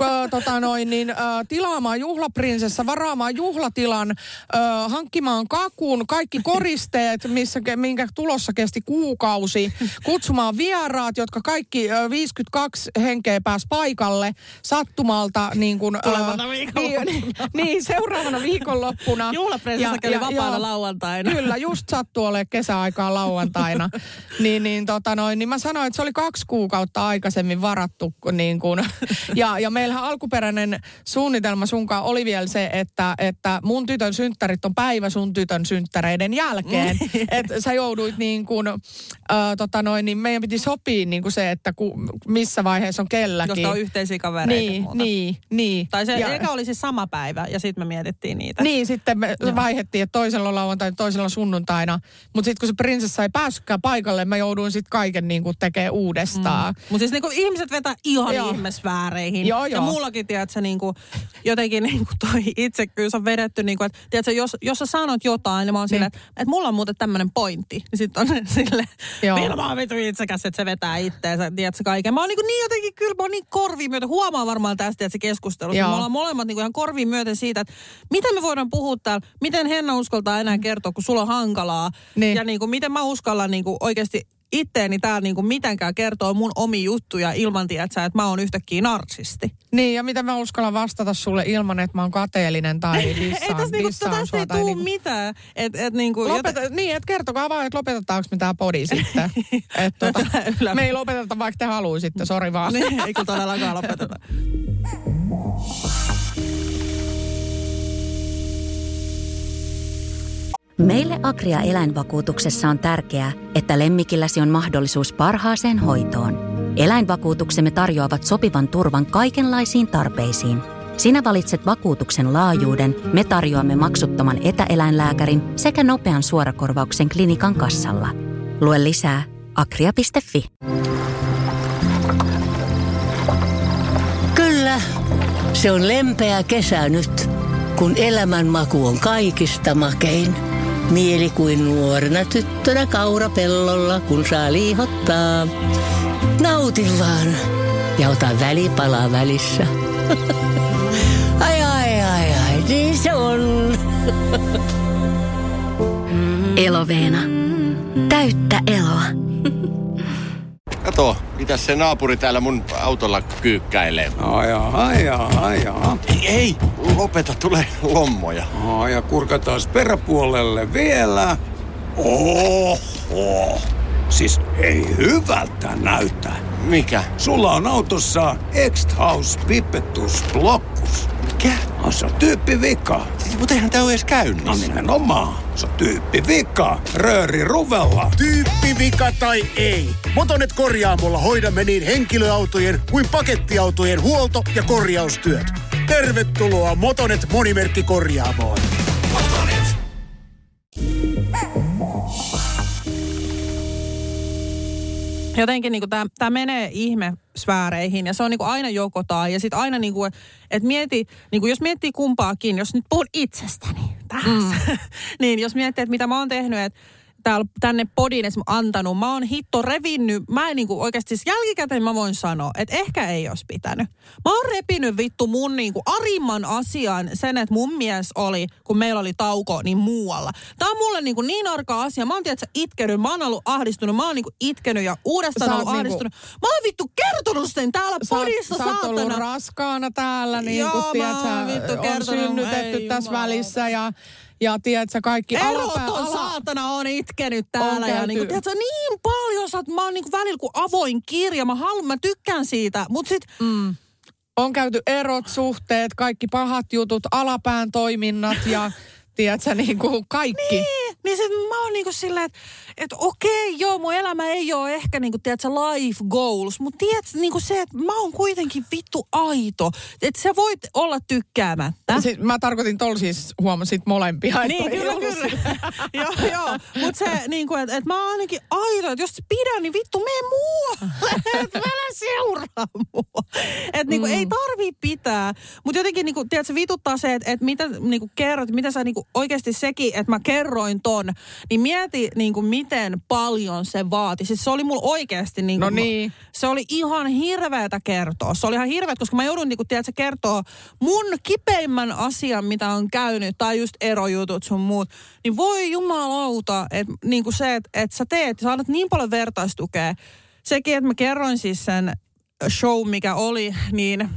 tilaamaan juhlaprinsessa, varaamaan juhlatilan, hankkimaan kakun, kaikki koristeet, minkä tulossa kesti kuukausi, kutsumaan vieraat, jotka kaikki 52 henkeä pääsi paikalle sattumalta niin kuin tulevana viikonloppuna. Niin, seuraavana viikonloppuna. Juhlaprinsessa oli vapaana lauantaina. Kyllä, just sattuu olemaan kesäaikaa lauantaina. niin mä sanoin, että se oli 2 kuukautta aikaisemmin varattu. Niin kun, ja meillähän alkuperäinen suunnitelma sunkaan oli vielä se, että mun tytön synttärit on päivä sun tytön synttäreiden jälkeen. Että sä jouduit niin kuin, niin meidän piti sopia niin kuin se, että missä vaiheessa on kelläkin. Koska on yhteisiä kavereita. Niin. Tai se eka oli siis sama päivä ja sitten me mietittiin niitä. Niin, sitten me vaihdettiin, että toisella on lauantaina, toisella sunnuntaina. Mutta sitten kun se prinsessa ei päässytkään paikalle, mä jouduin sitten kaiken niin kuin tekemään uudestaan. Mutta siis niin kuin ihmiset vetää ihan ihmesfääreihin. Joo. Ja mullakin, tiedätkö, niin kuin, jotenkin niin kuin toi itsekkyys on vedetty, niin kuin, että tiedätkö, jos sä sanot jotain, niin mä oon silleen, että mulla on muuten tämmöinen pointti. Niin sitten on silleen, vielä mä oon vitu itsekäs, että se vetää itteensä, tiedätkö, kaiken. Mä oon niin jotenkin, kyllä mä oon niin korviin myöten. Huomaa varmaan tästä, että se keskustelussa. Me ollaan molemmat niin kuin ihan korviin myöten siitä, että mitä me voidaan puhua täällä, miten Henna uskaltaa enää kertoa, kun sulla on hankalaa. Niin. Ja niin kuin, miten mä uskallan niin kuin oikeasti itteeni täällä niin kuin mitenkään kertoo mun omia juttuja ilman, tiedätkö, että mä oon yhtäkkiä narsisti. Niin, ja mitä mä uskallan vastata sulle ilman, että mä oon kateellinen tai dissaan niinku, tästä ei tuu mitään. Niin, että kertokaa vaan, että lopetetaanko me tää podi sitten. Me ei lopeteta, vaikka te haluaisitte, sori vaan. Niin, ei kun todellakaan lopeteta. Meille Agria eläinvakuutuksessa on tärkeää, että lemmikilläsi on mahdollisuus parhaaseen hoitoon. Eläinvakuutuksemme tarjoavat sopivan turvan kaikenlaisiin tarpeisiin. Sinä valitset vakuutuksen laajuuden, me tarjoamme maksuttoman etäeläinlääkärin sekä nopean suorakorvauksen klinikan kassalla. Lue lisää agria.fi. Kyllä, se on lempeä kesä nyt, kun elämänmaku on kaikista makein. Mieli kuin nuorena tyttönä kaurapellolla, kun saa liihottaa. Nauti vaan ja ota välipala välissä. se on. Eloveena. Täyttä eloa. Kato, mitäs se naapuri täällä mun autolla kyykkäilee. Ajaa. Ei, lopeta, tulee lommoja. Ja kurkataan peräpuolelle vielä. Oho. Siis ei hyvältä näytä. Mikä? Sulla on autossa X-House Pipettus Blockus. Mikä? Se on tyyppivika. Mutta eihän tää ole edes käynnissä. No nimenomaan. Se on tyyppivika. Rööri ruvella. Tyyppivika tai ei. Motonet Korjaamolla hoidamme niin henkilöautojen kuin pakettiautojen huolto- ja korjaustyöt. Tervetuloa Motonet Monimerkkikorjaamoon. Motonet. Jotenkin niinku tää menee ihmesfääreihin ja se on niinku aina joko tai. Ja sitten aina niinku, että mieti, niinku jos miettii kumpaakin, jos nyt puhun itsestäni tässä, niin jos miettii, että mitä mä oon tehnyt, että tänne podin esim. Antanut, mä oon hitto revinnyt, mä en niinku oikeasti siis jälkikäteen mä voin sanoa, että ehkä ei olisi pitänyt. Mä oon repinyt vittu mun niinku arimman asian sen, että mun mies oli, kun meillä oli tauko, niin muualla. Tää on mulle niinku niin arka asia. Mä oon tiedätkö itkenyt, mä oon ollut ahdistunut, mä oon niinku itkenyt ja uudestaan ollut ahdistunut. Mä oon vittu kertonut sen täällä podissa, saatana. Sä oot ollut raskaana täällä, niin kuin tiedätkö, on synnytetty tässä välissä ja tiedätkö, kaikki eroton saatana on itkenyt täällä. Ja niinku, tiedätkö, niin paljon mä oon niinku välillä kuin avoin kirja. Mä tykkään siitä, mut sit... On käyty erot, suhteet, kaikki pahat jutut, alapään toiminnat ja tiedätkö, niinku kaikki. Niin sit mä oon niinku silleen, että okei, joo, mun elämä ei ole ehkä niinku, tiedätkö, life goals. Mut tiedätkö, niinku se, että mä oon kuitenkin vittu aito. Että sä voit olla tykkäämättä. Mä tarkoitin tolla siis, huomasit molempia. Niin, kyllä. joo. Mut se niinku, että mä oon ainakin aito. Että jos pidän, niin vittu, mene muualle. Että älä seuraa mua. Että niinku, ei tarvii pitää. Mut jotenkin, niinku, tiedätkö, vituttaa se, että mitä niinku kerrot, mitä sä niinku oikeasti sekin, että mä kerroin ton, niin mieti niinku miten paljon se vaati. Siis se oli mulla oikeasti niinku, se oli ihan hirveätä kertoa. Se oli ihan hirveätä, koska mä joudun niinku, tiedätkö, kertoa mun kipeimmän asian, mitä on käynyt, tai just erojutut sun muut, niin voi jumalauta, että niinku se, että sä annat niin paljon vertaistukea. Sekin, että mä kerroin siis sen show, mikä oli, niin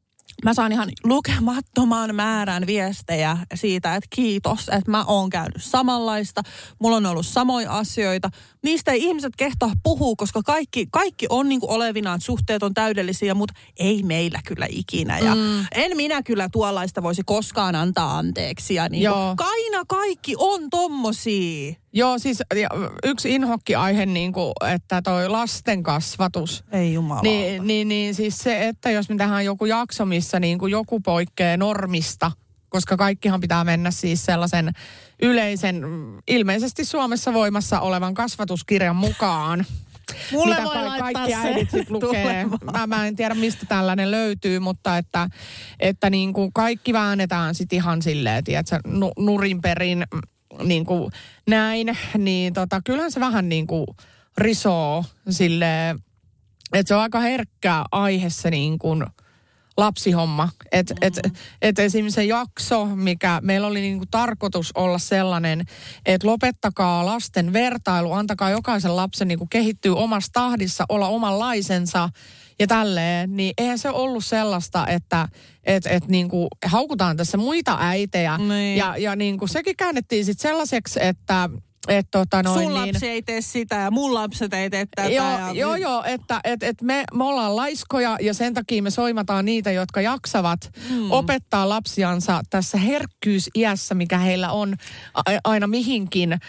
mä saan ihan lukemattoman määrän viestejä siitä, että kiitos, että mä oon käynyt samanlaista. Mulla on ollut samoja asioita. Niistä ei ihmiset kehtaa puhua, koska kaikki on niin kuin olevinaan, että suhteet on täydellisiä, mutta ei meillä kyllä ikinä. Ja en minä kyllä tuollaista voisi koskaan antaa anteeksi. Ja niin kaina kaikki on tommosia. Joo, siis yksi inhokki-aihe, niin kuin, että toi lasten kasvatus. Ei jumalauta. Niin siis se, että jos me tehdään joku jakso, missä niin kuin joku poikkeaa normista, koska kaikkihan pitää mennä siis sellaisen yleisen, ilmeisesti Suomessa voimassa olevan kasvatuskirjan mukaan. Mulle mitä voi laittaa kaikki äidit sit lukee. Mä en tiedä, mistä tällainen löytyy, mutta että niin kuin kaikki väännetään sit ihan silleen, tiedätkö, nurin perin niin kuin näin, niin kyllähän se vähän niin kuin risoo silleen, että se on aika herkkä aihe se niin kuin lapsihomma. Että esimerkiksi se jakso, mikä meillä oli niin kuin tarkoitus olla sellainen, että lopettakaa lasten vertailu, antakaa jokaisen lapsen niin kuin kehittyä omassa tahdissa, olla omanlaisensa ja tälleen, niin eihän se ollut sellaista, että niin kuin haukutaan tässä muita äitejä. Niin. Ja niin kuin sekin käännettiin sitten sellaiseksi, että sun lapsi ei tee sitä ja mun lapset ei tee tätä. Joo, että me ollaan laiskoja ja sen takia me soimataan niitä, jotka jaksavat opettaa lapsiansa tässä herkkyysiässä, mikä heillä on aina mihinkin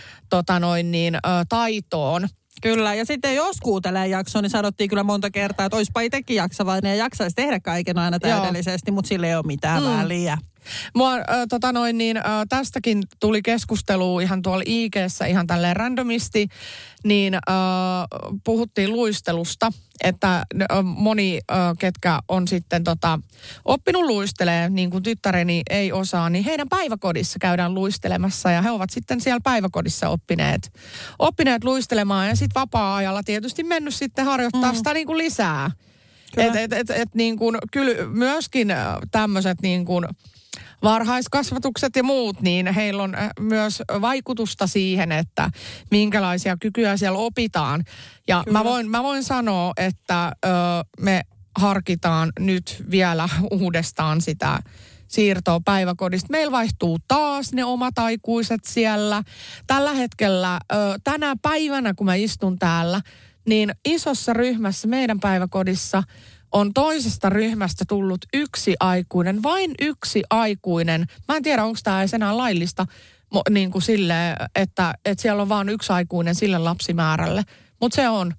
taitoon. Kyllä, ja sitten jos kuuntelee jaksoa, niin sanottiin kyllä monta kertaa, että olisipa itsekin jaksavainen ja jaksaisi tehdä kaiken aina täydellisesti, mutta sillä ei ole mitään väliä. Mua tästäkin tuli keskustelua ihan tuolla IG:ssä ihan tälleen randomisti, niin puhuttiin luistelusta, että moni, ketkä on sitten oppinut luistelemaan, niin kuin tyttäreni ei osaa, niin heidän päiväkodissa käydään luistelemassa ja he ovat sitten siellä päiväkodissa oppineet luistelemaan ja sitten vapaa-ajalla tietysti mennyt sitten harjoittaa sitä niin kuin lisää. Että niin kuin, kyllä myöskin tämmöiset niin kuin varhaiskasvatukset ja muut, niin heillä on myös vaikutusta siihen, että minkälaisia kykyjä siellä opitaan. Ja mä voin sanoa, että me harkitaan nyt vielä uudestaan sitä siirtoa päiväkodista. Meillä vaihtuu taas ne omat aikuiset siellä. Tällä hetkellä, tänä päivänä kun mä istun täällä, niin isossa ryhmässä meidän päiväkodissa on toisesta ryhmästä tullut yksi aikuinen, vain yksi aikuinen. Mä en tiedä, onko tämä edes enää laillista, niin kuin silleen, että siellä on vaan yksi aikuinen sille lapsimäärälle. Mutta se on.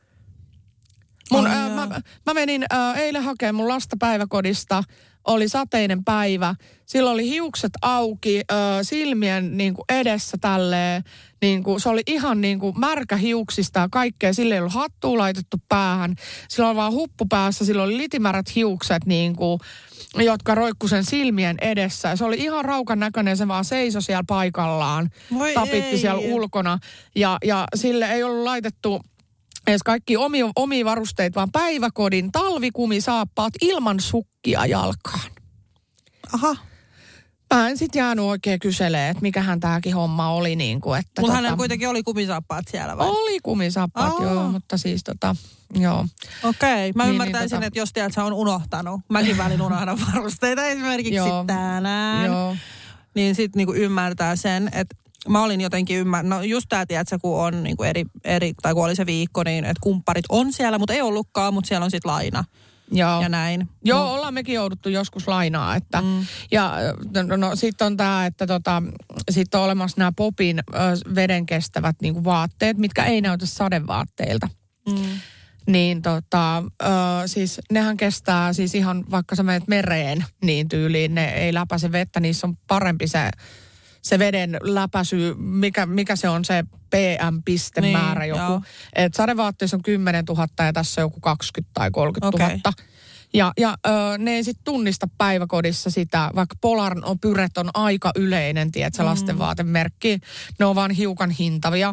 Mä menin eilen hakemaan mun lasta päiväkodista. Oli sateinen päivä. Silloin oli hiukset auki, silmien niin kuin edessä tälleen. Niin kuin, se oli ihan niin kuin märkä hiuksista ja kaikkea. Sillä ei ollut hattua laitettu päähän. Sillä oli vaan huppu päässä. Sillä oli litimärät hiukset, niin kuin, jotka roikku sen silmien edessä. Ja se oli ihan raukan näköinen. Se vaan seisoi siellä paikallaan. Tapitti siellä ulkona. Ja sille ei ollut laitettu edes kaikki omia varusteita, vaan päiväkodin talvikumisaappaat ilman sukkia jalkaan. Aha. Mä en sit jäänyt oikein kyselemään, että mikähän tääkin homma oli. Niin kuin, että mutta hänellä kuitenkin oli kumisaappaat siellä vai? Oli kumisaappaat, joo, mutta siis joo. Okei, mä ymmärtäisin, että jos tiedät, sä on unohtanut. Mäkin välin unohdan varusteita esimerkiksi tänään. Joo. Niin sit niinku ymmärtää sen, että mä olin jotenkin no just tää, tiedätkö, kun on niinku eri, tai kun oli se viikko, niin että kumpparit on siellä, mutta ei ollutkaan, mutta siellä on sit laina. Joo. Ja näin. Joo, ollaan mekin jouduttu joskus lainaa, että ja no sitten on tää, että sitten on olemassa nämä Popin veden kestävät niinku vaatteet, mitkä ei näytä sadevaatteilta. Niin siis nehän kestää siis ihan, vaikka sä menet mereen niin tyyliin, ne ei läpäise vettä, niissä on parempi se veden läpäisy, mikä se on se PM-pistemäärä joku. Joo. Et sadevaatteissa on 10 000 ja tässä on joku 20 tai 30 000. Ja ne ei sitten tunnista päiväkodissa sitä, vaikka Polar Pyret on aika yleinen, tiedätkö, lastenvaatemerkki. Ne on vaan hiukan hintavia.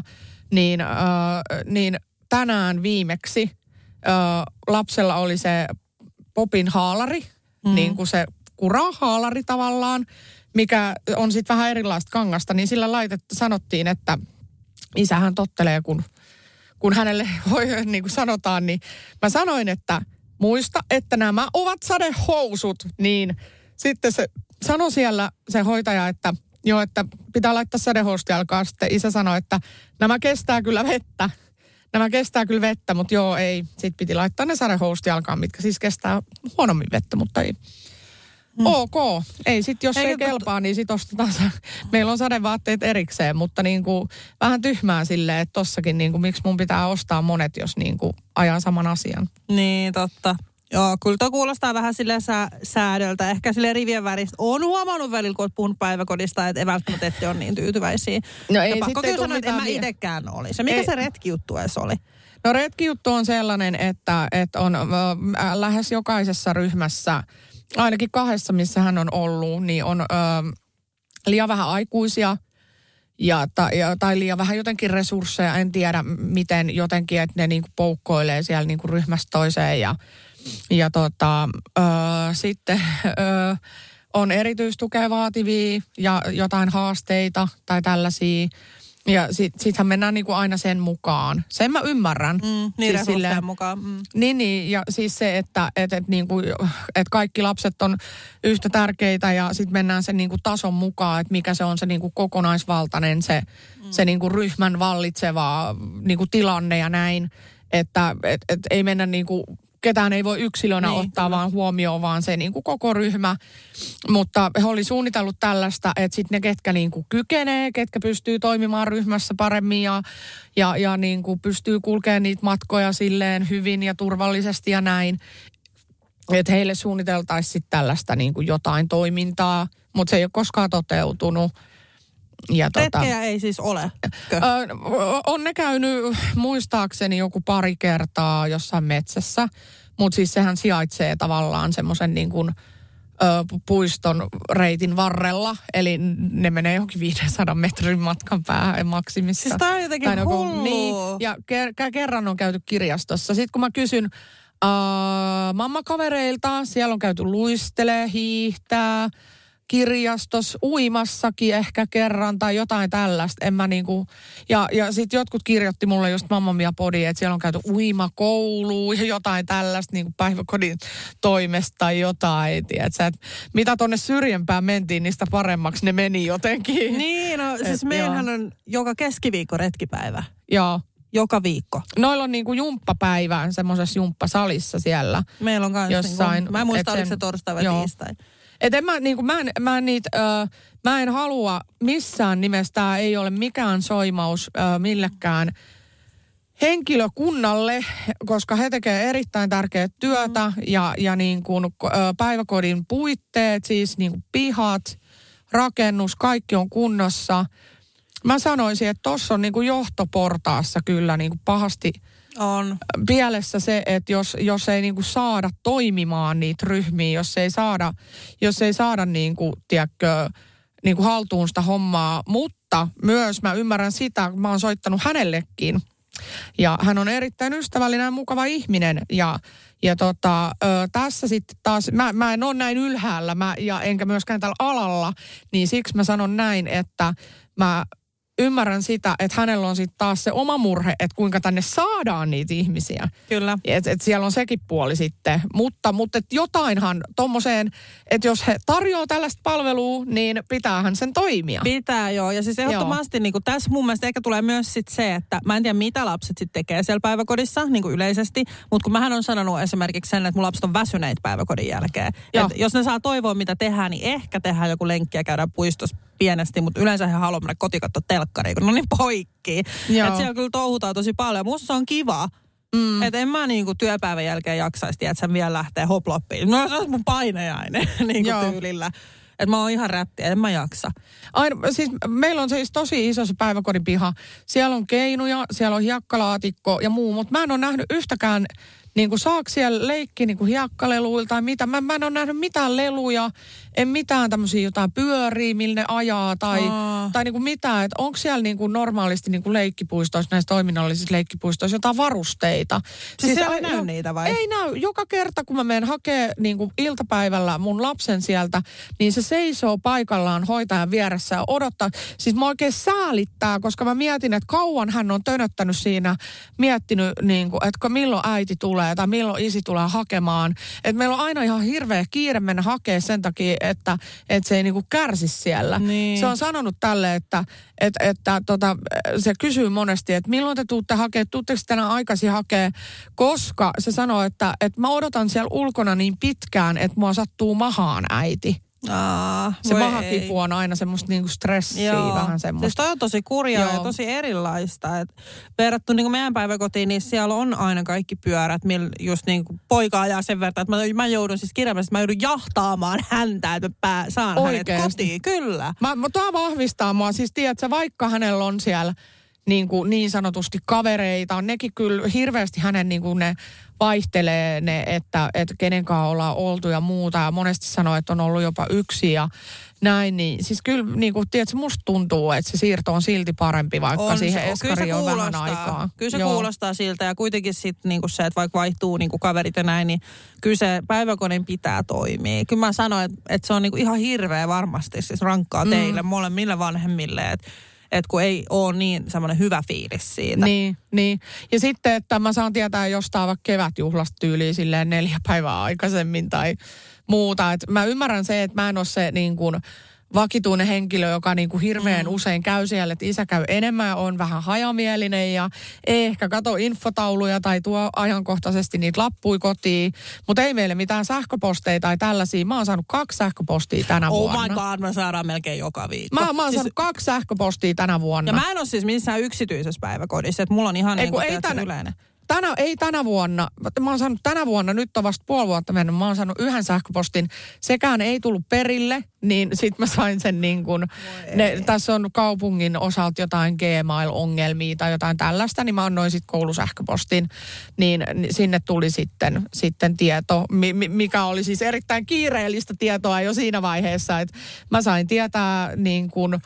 Niin tänään viimeksi lapsella oli se Popin haalari, niin kuin se kurahaalari tavallaan, mikä on sitten vähän erilaista kangasta, niin sillä sanottiin, että isähän tottelee, kun hänelle niin kuin sanotaan, niin mä sanoin, että muista, että nämä ovat sadehousut, niin sitten se sanoi siellä se hoitaja, että joo, että pitää laittaa sadehousut jalkaan. Sitten isä sanoi, että nämä kestää kyllä vettä, mutta joo, ei. Sitten piti laittaa ne sadehousut jalkaan, mitkä siis kestää huonommin vettä, mutta ei. Ok. Ei sit, jos ei kelpaa, niin sit ostetaan. Meillä on sadevaatteet erikseen, mutta niinku vähän tyhmää silleen, että tossakin niinku, miksi mun pitää ostaa monet, jos niinku ajan saman asian. Niin, totta. Joo, kyllä tuo kuulostaa vähän silleen säädöltä. Ehkä silleen rivien väristä. Oon huomannut välillä, kun oot puhunut päiväkodista, että ei välttämättä ette ole niin tyytyväisiä. No ei, ja pakko kyllä sanoa, että en mä itsekään olisi. Mikä se retkijuttu edes oli? No retkijuttu on sellainen, että on lähes jokaisessa ryhmässä, ainakin 2, missä hän on ollut, niin on liian vähän aikuisia tai liian vähän jotenkin resursseja. En tiedä miten jotenkin, että ne niinku poukkoilee siellä niinku ryhmästä toiseen ja sitten on erityistukea vaativia ja jotain haasteita tai tällaisia. Ja sittenhän mennään niinku aina sen mukaan. Sen mä ymmärrän. Niin siis resurssien mukaan. Niin, ja siis se, että kaikki lapset on yhtä tärkeitä ja sitten mennään sen niinku tason mukaan, että mikä se on se niinku kokonaisvaltainen, se niinku ryhmän vallitseva niinku tilanne ja näin. Että ei mennä niinku, ketään ei voi yksilönä ottaa vaan huomioon, vaan se niinku koko ryhmä. Mutta he oli suunnitellut tällaista, että sitten ne, ketkä niinku kykenee, ketkä pystyy toimimaan ryhmässä paremmin ja niinku pystyy kulkemaan niitä matkoja silleen hyvin ja turvallisesti ja näin. Että heille suunniteltaisiin sitten tällaista niinku jotain toimintaa, mutta se ei ole koskaan toteutunut. Retkejä ei siis ole? On ne käynyt muistaakseni joku pari kertaa jossain metsässä, mutta siis sehän sijaitsee tavallaan semmoisen niin kuin puiston reitin varrella, eli ne menee johonkin 500 metrin matkan päähän maksimissa. Siis tää on jotenkin hullua. Niin, ja kerran on käyty kirjastossa. Sitten kun mä kysyn mammakavereilta, siellä on käyty luistelee, hiihtää, kirjastossa, uimassakin ehkä kerran tai jotain tällaista. En mä niinku, ja sitten jotkut kirjoitti mulle just Mamma Mia -podiin, että siellä on käyty uimakouluun ja jotain tällaista niinku päiväkodin toimesta tai jotain. Tiedätkö, että mitä tonne syrjempään mentiin, niistä paremmaksi ne meni jotenkin. Niin, no siis meillähän on joka keskiviikko retkipäivä. Joo. Joka viikko. Noilla on niinku jumppapäivään semmoisessa jumppasalissa siellä. Meillä on kanssa jossain. Niin mä en muista, oliko se torstai vai tiistai. Et mä en halua missään nimessä, tää ei ole mikään soimaus millekään henkilökunnalle, koska he tekevät erittäin tärkeää työtä ja niin kuin päiväkodin puitteet, siis niin kuin pihat, rakennus, kaikki on kunnossa. Mä sanoisin, että tuossa on niin kuin johtoportaassa kyllä niin kuin pahasti on pielessä se, että jos ei niin kuin saada toimimaan niitä ryhmiä, jos ei saada niin kuin, tiedätkö, niin kuin haltuun sitä hommaa, mutta myös mä ymmärrän sitä, mä oon soittanut hänellekin. Ja hän on erittäin ystävällinen ja mukava ihminen ja tässä sitten taas, mä en ole näin ylhäällä enkä myöskään tällä alalla, niin siksi mä sanon näin, että mä ymmärrän sitä, että hänellä on sitten taas se oma murhe, että kuinka tänne saadaan niitä ihmisiä. Kyllä. Et siellä on sekin puoli sitten. Mutta et jotainhan tommoseen, että jos he tarjoaa tällaista palvelua, niin pitäähän sen toimia. Pitää joo. Ja siis ehdottomasti niin tässä mun mielestä ehkä tulee myös sit se, että mä en tiedä mitä lapset sitten tekee siellä päiväkodissa niin kuin yleisesti. Mutta kun mähän on sanonut esimerkiksi sen, että mun lapset on väsyneitä päiväkodin jälkeen. Että jos ne saa toivoa mitä tehdään, niin ehkä tehdään joku lenkki ja käydään puistossa pienesti, mutta yleensä he haluaa mennä kotikatsoa telkkariin, kun ne on niin poikki. Että siellä kyllä touhutaan tosi paljon. Musta se on kiva. Että en mä niinku työpäivän jälkeen jaksaisi, että sen vielä lähtee hoploppiin. No se olisi mun painejainen niinku tyylillä. Että mä oon ihan rätti, en mä jaksa. Siis meillä on siis tosi iso se päiväkodin piha. Siellä on keinuja, siellä on hiekkalaatikko ja muu, mutta mä en ole nähnyt yhtäkään niin kuin saako siellä leikki niin kuin hiekkaleluilla tai mitä. Mä en ole nähnyt mitään leluja, en mitään tämmöisiä jotain pyöriä, millä ne ajaa tai niin kuin mitään. Että onko siellä niin kuin normaalisti niin kuin leikkipuistoissa, näissä toiminnallisissa leikkipuistoissa jotain varusteita. Siis siellä ei näy niitä vai? Ei näy. Joka kerta, kun mä menen hakemaan niin kuin iltapäivällä mun lapsen sieltä, niin se seisoo paikallaan hoitajan vieressä ja odottaa. Siis mä oikein säälittää, koska mä mietin, että kauan hän on tönöttänyt siinä, miettinyt, niin kuin, että milloin äiti tulee tai milloin isi tulee hakemaan. Että meillä on aina ihan hirveä kiire mennä hakemaan sen takia, että se ei niinku kärsi siellä. Niin. Se on sanonut tälle, että se kysyy monesti, että milloin te tuutte hakemaan, tuutteko tänään aikaisin hakemaan, koska se sanoo, että mä odotan siellä ulkona niin pitkään, että mua sattuu mahaan äiti. Se mahakipu on aina semmoista niinku stressiä, vähän semmoista. Siis toi on tosi kurjaa ja tosi erilaista. Et verrattuna niinku meidän päiväkotiin, niin siellä on aina kaikki pyörät, millä just niinku poika ajaa sen verran, että mä joudun siis kirjaimellisesti, mä joudun jahtaamaan häntä, että saan hänet kotiin. Kyllä. Tämä vahvistaa mua. Siis tiedätkö, vaikka hänellä on siellä niin sanotusti kavereita, nekin kyllä hirveästi hänen niin kuin ne vaihtelee ne, että kenenkaan ollaan oltu ja muuta. Ja monesti sanoo, että on ollut jopa yksi ja näin. Niin, siis kyllä niin kuin, tiedätkö, musta tuntuu, että se siirto on silti parempi, vaikka siihen eskariin on vähän aikaa. Kyllä se kuulostaa siltä ja kuitenkin sitten niin kuin se, että vaikka vaihtuu niin kuin kaverit ja näin, niin kyllä se päiväkodin pitää toimia. Kyllä mä sanoin, että se on niin kuin ihan hirveä varmasti siis rankkaa teille, molemmille vanhemmille, että kun ei ole niin semmoinen hyvä fiilis siitä. Niin. Ja sitten, että mä saan tietää jostain vaikka kevätjuhlasta tyyliin silleen 4 päivää aikaisemmin tai muuta. Et mä ymmärrän se, että mä en ole se niin kuin vakituinen henkilö, joka niin kuin hirveän usein käy siellä, että isä käy enemmän ja on vähän hajamielinen ja ei ehkä kato infotauluja tai tuo ajankohtaisesti niitä lappuja kotiin. Mutta ei meille mitään sähköposteja tai tällaisia. Mä oon saanut 2 sähköpostia tänä vuonna. Oh my god, me saadaan melkein joka viikko. Mä oon saanut 2 sähköpostia tänä vuonna. Ja mä en ole siis missään yksityisessä päiväkodissa, että mulla on ihan niin kuin yleinen. Tänä vuonna, mä oon saanut tänä vuonna, nyt on vasta 5 vuotta mennyt, mä oon saanut 1 sähköpostin, sekään ei tullut perille, niin sit mä sain sen niin kuin, tässä on kaupungin osalta jotain Gmail-ongelmia tai jotain tällaista, niin mä annoin sit koulusähköpostin, niin sinne tuli sitten tieto, mikä oli siis erittäin kiireellistä tietoa jo siinä vaiheessa, että mä sain tietää niin kuin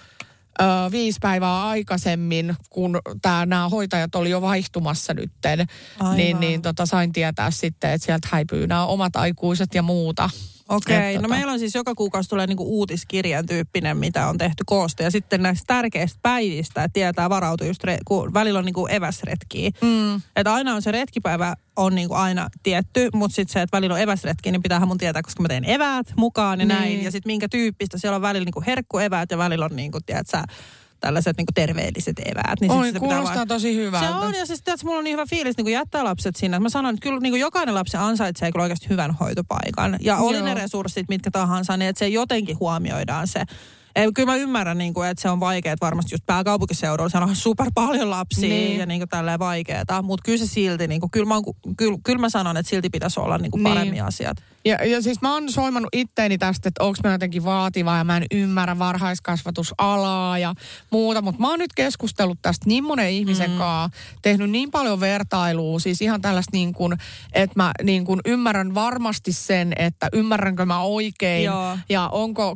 5 päivää aikaisemmin, kun nämä hoitajat oli jo vaihtumassa nytten, niin sain tietää sitten, että sieltä häipyy nämä omat aikuiset ja muuta. Okei, no meillä on siis joka kuukausi tulee niinku uutiskirjan tyyppinen, mitä on tehty kooste. Ja sitten näistä tärkeistä päivistä, että tietää varautua just, kun välillä on niinku eväsretkiä. Että aina on se retkipäivä on niinku aina tietty, mutta sitten se, että välillä on eväsretkiä, niin pitäähän mun tietää, koska mä teen eväät mukaan ja näin. Ja sitten minkä tyyppistä, siellä on välillä niinku herkkueväät ja välillä on niinku, tiedätkö, tällaiset niinku terveelliset eväät. Niin oi, kuulostaa tosi hyvältä. Se on, ja siis tiedätkö, mulla on niin hyvä fiilis niinku jättää lapset sinne. Mä sanon, että kyllä niinku jokainen lapsi ansaitsee kyllä oikeasti hyvän hoitopaikan. Ja oli ne resurssit mitkä tahansa, niin että se jotenkin huomioidaan se. Kyllä mä ymmärrän, että se on vaikeaa varmasti just pääkaupunkiseudulla. Se on super paljon lapsia ja niin tälleen vaikeaa. Mutta kyllä se silti, kyllä mä sanon, että silti pitäisi olla paremmin asiat. Ja siis mä oon soimannut itteeni tästä, että onko mä jotenkin vaativa ja mä en ymmärrä varhaiskasvatusalaa ja muuta. Mutta mä oon nyt keskustellut tästä niin monen ihmisen kanssa, tehnyt niin paljon vertailua. Siis ihan tällaista että mä ymmärrän varmasti sen, että ymmärränkö mä oikein. Joo. Ja onko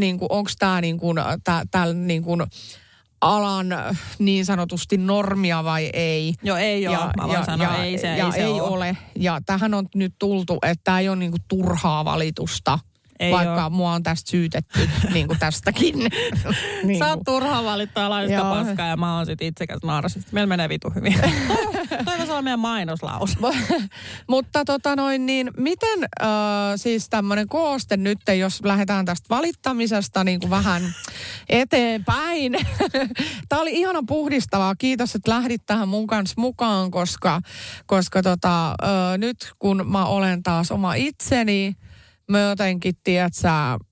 täällä alan niin sanotusti normia vai ei. Joo, ei ole. Mä voin sanoa, ei se ole. Ja tähän on nyt tultu, että tämä ei ole turhaa valitusta. Ei vaikka mua on tästä syytetty tästäkin. Sä oot turhaa valittaa laista paskaa ja mä oon sit itsekäs naarsisti. Meillä menee vitu hyvin. Toivoisi olla meidän mainoslaus. Mutta miten siis tämmöinen kooste nyt, jos lähdetään tästä valittamisesta vähän eteenpäin. Tää oli ihana puhdistavaa. Kiitos, että lähdit tähän mun kanssa mukaan, koska nyt kun mä olen taas oma itseni, mä jotenkin, tiedätkö,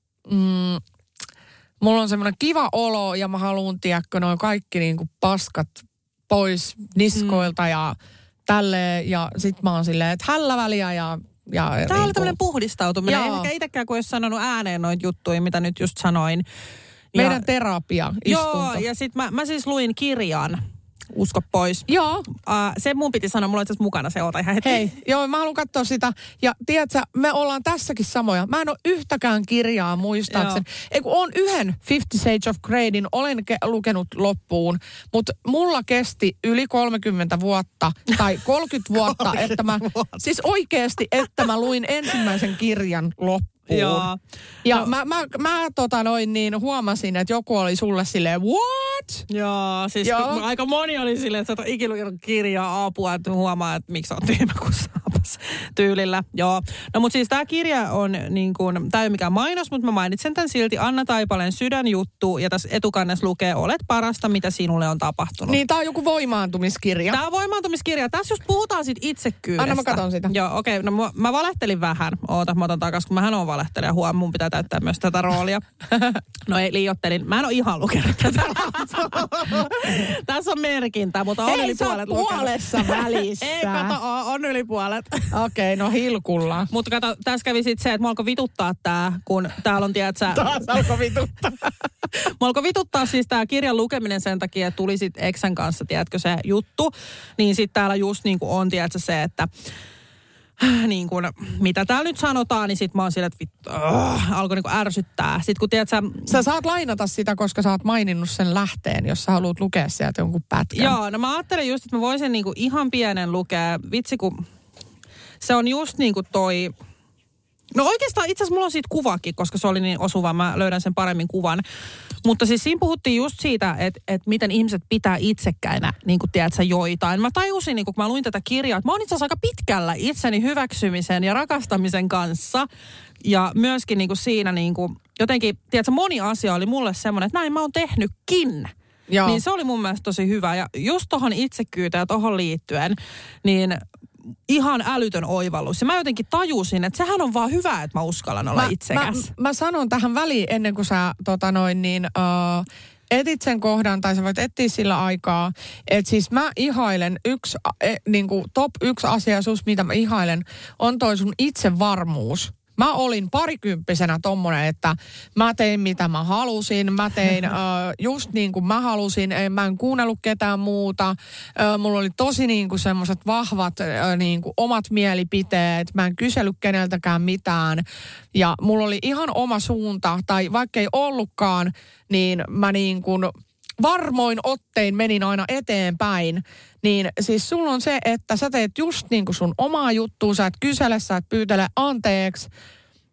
mulla on semmoinen kiva olo ja mä haluun, tiedätkö, noin kaikki paskat pois niskoilta ja tälleen. Ja sit mä oon silleen, että hällä väliä ja tää oli tämmöinen puhdistautuminen. Ei ehkä itsekään, kun olisi sanonut ääneen noita juttuja, mitä nyt just sanoin. Meidän terapia istunto. Joo, ja sit mä siis luin kirjan. Usko pois. Joo. Se mun piti sanoa, mulla on itse asiassa mukana se, ihan heti. Hei, joo, mä haluan katsoa sitä. Ja tiedätkö, me ollaan tässäkin samoja. Mä en ole yhtäkään kirjaa muistaakseni. Ei kun on yhden 50 Shades of Greyin, olen lukenut loppuun. Mutta mulla kesti yli 30 vuotta tai 30 vuotta, että mä, siis oikeasti, että mä luin ensimmäisen kirjan loppuun. Joo. Ja no, mä huomasin, että joku oli sulle silleen, what? Joo, siis aika moni oli silleen, että sä et ole ikinä lukenut kirjaa apua, että huomaa, että miksi on tyhmä kuin saapas tyylillä. Joo. No mutta siis tää kirja on tää ei ole mikään mainos, mutta mä mainitsen tän silti. Anna Taipaleen Sydänjuttu ja tässä etukannessa lukee, olet parasta, mitä sinulle on tapahtunut. Niin tää on joku voimaantumiskirja. Tää on voimaantumiskirja. Tässä just puhutaan sit itsekyydestä. Anna mä katon sitä. Joo, okei. No mä valehtelin vähän. Oota, mä otan takas, kun mähän oon valehtelija. Huom, mun pitää täyttää myös tätä roolia. No ei, liioittelin. Mä en ole ihan lukenut tätä. Tässä on merkintä, mutta on yli puolet lukenut. Puolessa välissä. Ei, kato, on yli puolet. Okei, no hilkulla. Mutta kato, tässä kävi sitten se, että mä alkoi vituttaa tää, kun täällä on, tiedätkö... Taas alkoi vituttaa. Mä alkoi vituttaa siis tää kirjan lukeminen sen takia, että tuli sit Eksän kanssa, tiedätkö, se juttu. Niin sit täällä just on, tiedätkö, se, että... mitä täällä nyt sanotaan, niin sit mä oon sillä, että alkoi ärsyttää. Sitten kun tiedät sä saat lainata sitä, koska sä oot maininnut sen lähteen, jos sä haluat lukea sieltä jonkun pätkän. Joo, no mä ajattelin just, että mä voisin ihan pienen lukea. Vitsi, kun se on just toi... No oikeastaan itse asiassa mulla on siitä kuvakin, koska se oli niin osuva. Mä löydän sen paremmin kuvan. Mutta siis siinä puhuttiin just siitä, että miten ihmiset pitää itsekkäinä, tiedätkö, joitain. Mä tajusin, kun mä luin tätä kirjaa, että mä oon itse asiassa aika pitkällä itseni hyväksymisen ja rakastamisen kanssa. Ja myöskin siinä jotenkin, tiedätkö, moni asia oli mulle semmoinen, että näin mä oon tehnytkin. Joo. Niin se oli mun mielestä tosi hyvä. Ja just tohon itsekkyyteen ja tohon liittyen, niin... ihan älytön oivallus. Ja mä jotenkin tajusin, että sehän on vaan hyvä, että mä uskallan olla itsekäs. Mä sanon tähän väliin ennen kuin sä etit sen kohdan, tai sä voit etsiä sillä aikaa, että siis mä ihailen top 1 asia sus, mitä mä ihailen, on toi sun itsevarmuus. Mä olin parikymppisenä tommonen, että mä tein mitä mä halusin. Mä tein just niin kuin mä halusin. Mä en kuunnellut ketään muuta. Mulla oli tosi semmoiset vahvat omat mielipiteet. Mä en kysellyt keneltäkään mitään. Ja mulla oli ihan oma suunta. Tai vaikka ei ollutkaan, niin mä varmoin ottein menin aina eteenpäin. Niin siis sulla on se, että sä teet just sun omaa juttua, sä et kysele, sä et pyytele anteeksi.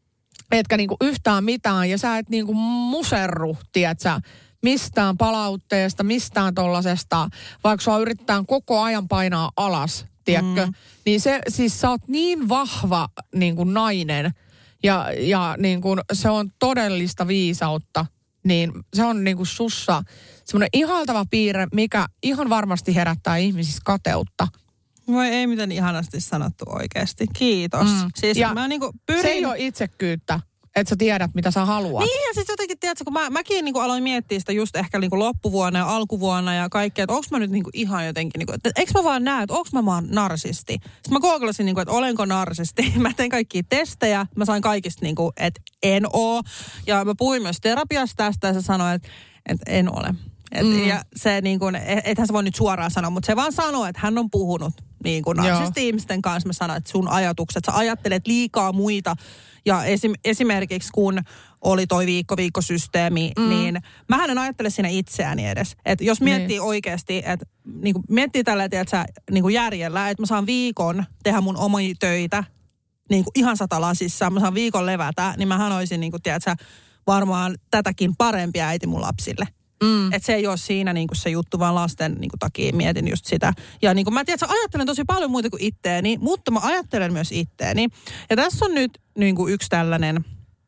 etkä niinku yhtään mitään ja sä et niinku muserru, tiedätkö, mistään palautteesta, mistään tollasesta, vaikka sua yritetään koko ajan painaa alas, tiedätkö? Niin se, siis sä oot niin vahva niinku nainen ja niinku se on todellista viisautta, niin se on niinku sussa semmoinen ihaltava piirre, mikä ihan varmasti herättää ihmisissä kateutta. Voi ei miten ihanasti sanottu oikeasti. Kiitos. Siis ja mä niinku pyrin... Se ei ole itsekyyttä, että sä tiedät, mitä sä haluat. Niin, ja siis jotenkin, tiedätkö, kun mäkin niinku aloin miettiä sitä just ehkä niinku loppuvuonna ja alkuvuonna ja kaikkea, että onko mä nyt niinku ihan jotenkin, niinku, että eikö mä vaan näe, että onko mä vaan narsisti. Sitten mä googlasin, niinku, että olenko narsisti. Mä tein kaikkia testejä, mä sain kaikista, niinku, että en oo. Ja mä puhuin myös terapiasta tästä ja se sanoi, että en ole. Ja se niin kuin, ethän se voi nyt suoraan sanoa, mutta se vaan sanoo, että hän on puhunut niin kuin narsisti-ihmisten kanssa. Mä sanoin, että sun ajatukset, sä ajattelet liikaa muita. Ja esimerkiksi kun oli toi viikkosysteemi, niin mähän en ajattele siinä itseäni edes. Että jos miettii oikeasti, että niin kuin miettii tällä, että niin kuin järjellä, että mä saan viikon tehdä mun omia töitä niin kuin ihan 100 lasissa, mä saan viikon levätä, niin mähän olisin niin kuin, tiedätkö, varmaan tätäkin parempi äiti mun lapsille. Että se ei ole siinä niinku se juttu, vaan lasten niinku takia mietin just sitä. Ja niinku mä tiedän, että ajattelen tosi paljon muuta kuin itteeni, mutta mä ajattelen myös itteeni. Ja tässä on nyt niinku yksi tällainen,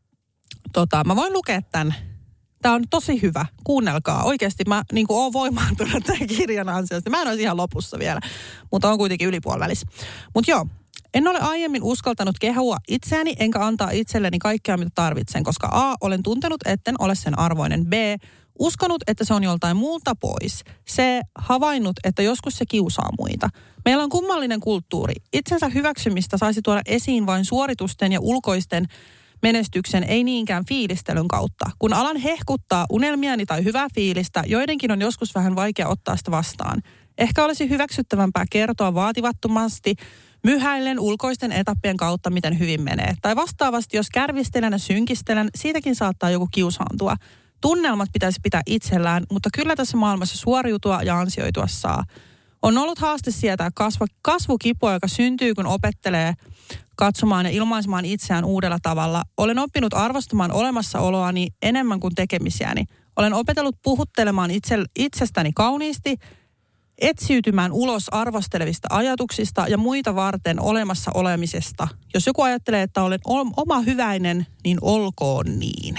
mä voin lukea tämän. Tämä on tosi hyvä. Kuunnelkaa. Oikeasti mä niinku oon voimaantunut tämän kirjan ansiosta. Mä en olisi ihan lopussa vielä, mutta on kuitenkin yli puolivälissä. Mutta joo. En ole aiemmin uskaltanut kehua itseäni enkä antaa itselleni kaikkea, mitä tarvitsen, koska A, olen tuntenut, etten ole sen arvoinen. B, uskonut, että se on joltain muulta pois. C, havainnut, että joskus se kiusaa muita. Meillä on kummallinen kulttuuri. Itsensä hyväksymistä saisi tuoda esiin vain suoritusten ja ulkoisten menestyksen, ei niinkään fiilistelyn kautta. Kun alan hehkuttaa unelmiani tai hyvää fiilistä, joidenkin on joskus vähän vaikea ottaa sitä vastaan. Ehkä olisi hyväksyttävämpää kertoa vaativattomasti, myhäillen ulkoisten etappien kautta, miten hyvin menee. Tai vastaavasti, jos kärvistelen ja synkistelen, siitäkin saattaa joku kiusaantua. Tunnelmat pitäisi pitää itsellään, mutta kyllä tässä maailmassa suoriutua ja ansioitua saa. On ollut haaste sietää kasvukipua, joka syntyy, kun opettelee katsomaan ja ilmaisemaan itseään uudella tavalla. Olen oppinut arvostamaan olemassaoloani enemmän kuin tekemisiäni. Olen opetellut puhuttelemaan itsestäni kauniisti, etsiytymään ulos arvostelevista ajatuksista ja muita varten olemassa olemisesta. Jos joku ajattelee, että olen oma hyväinen, niin olkoon niin.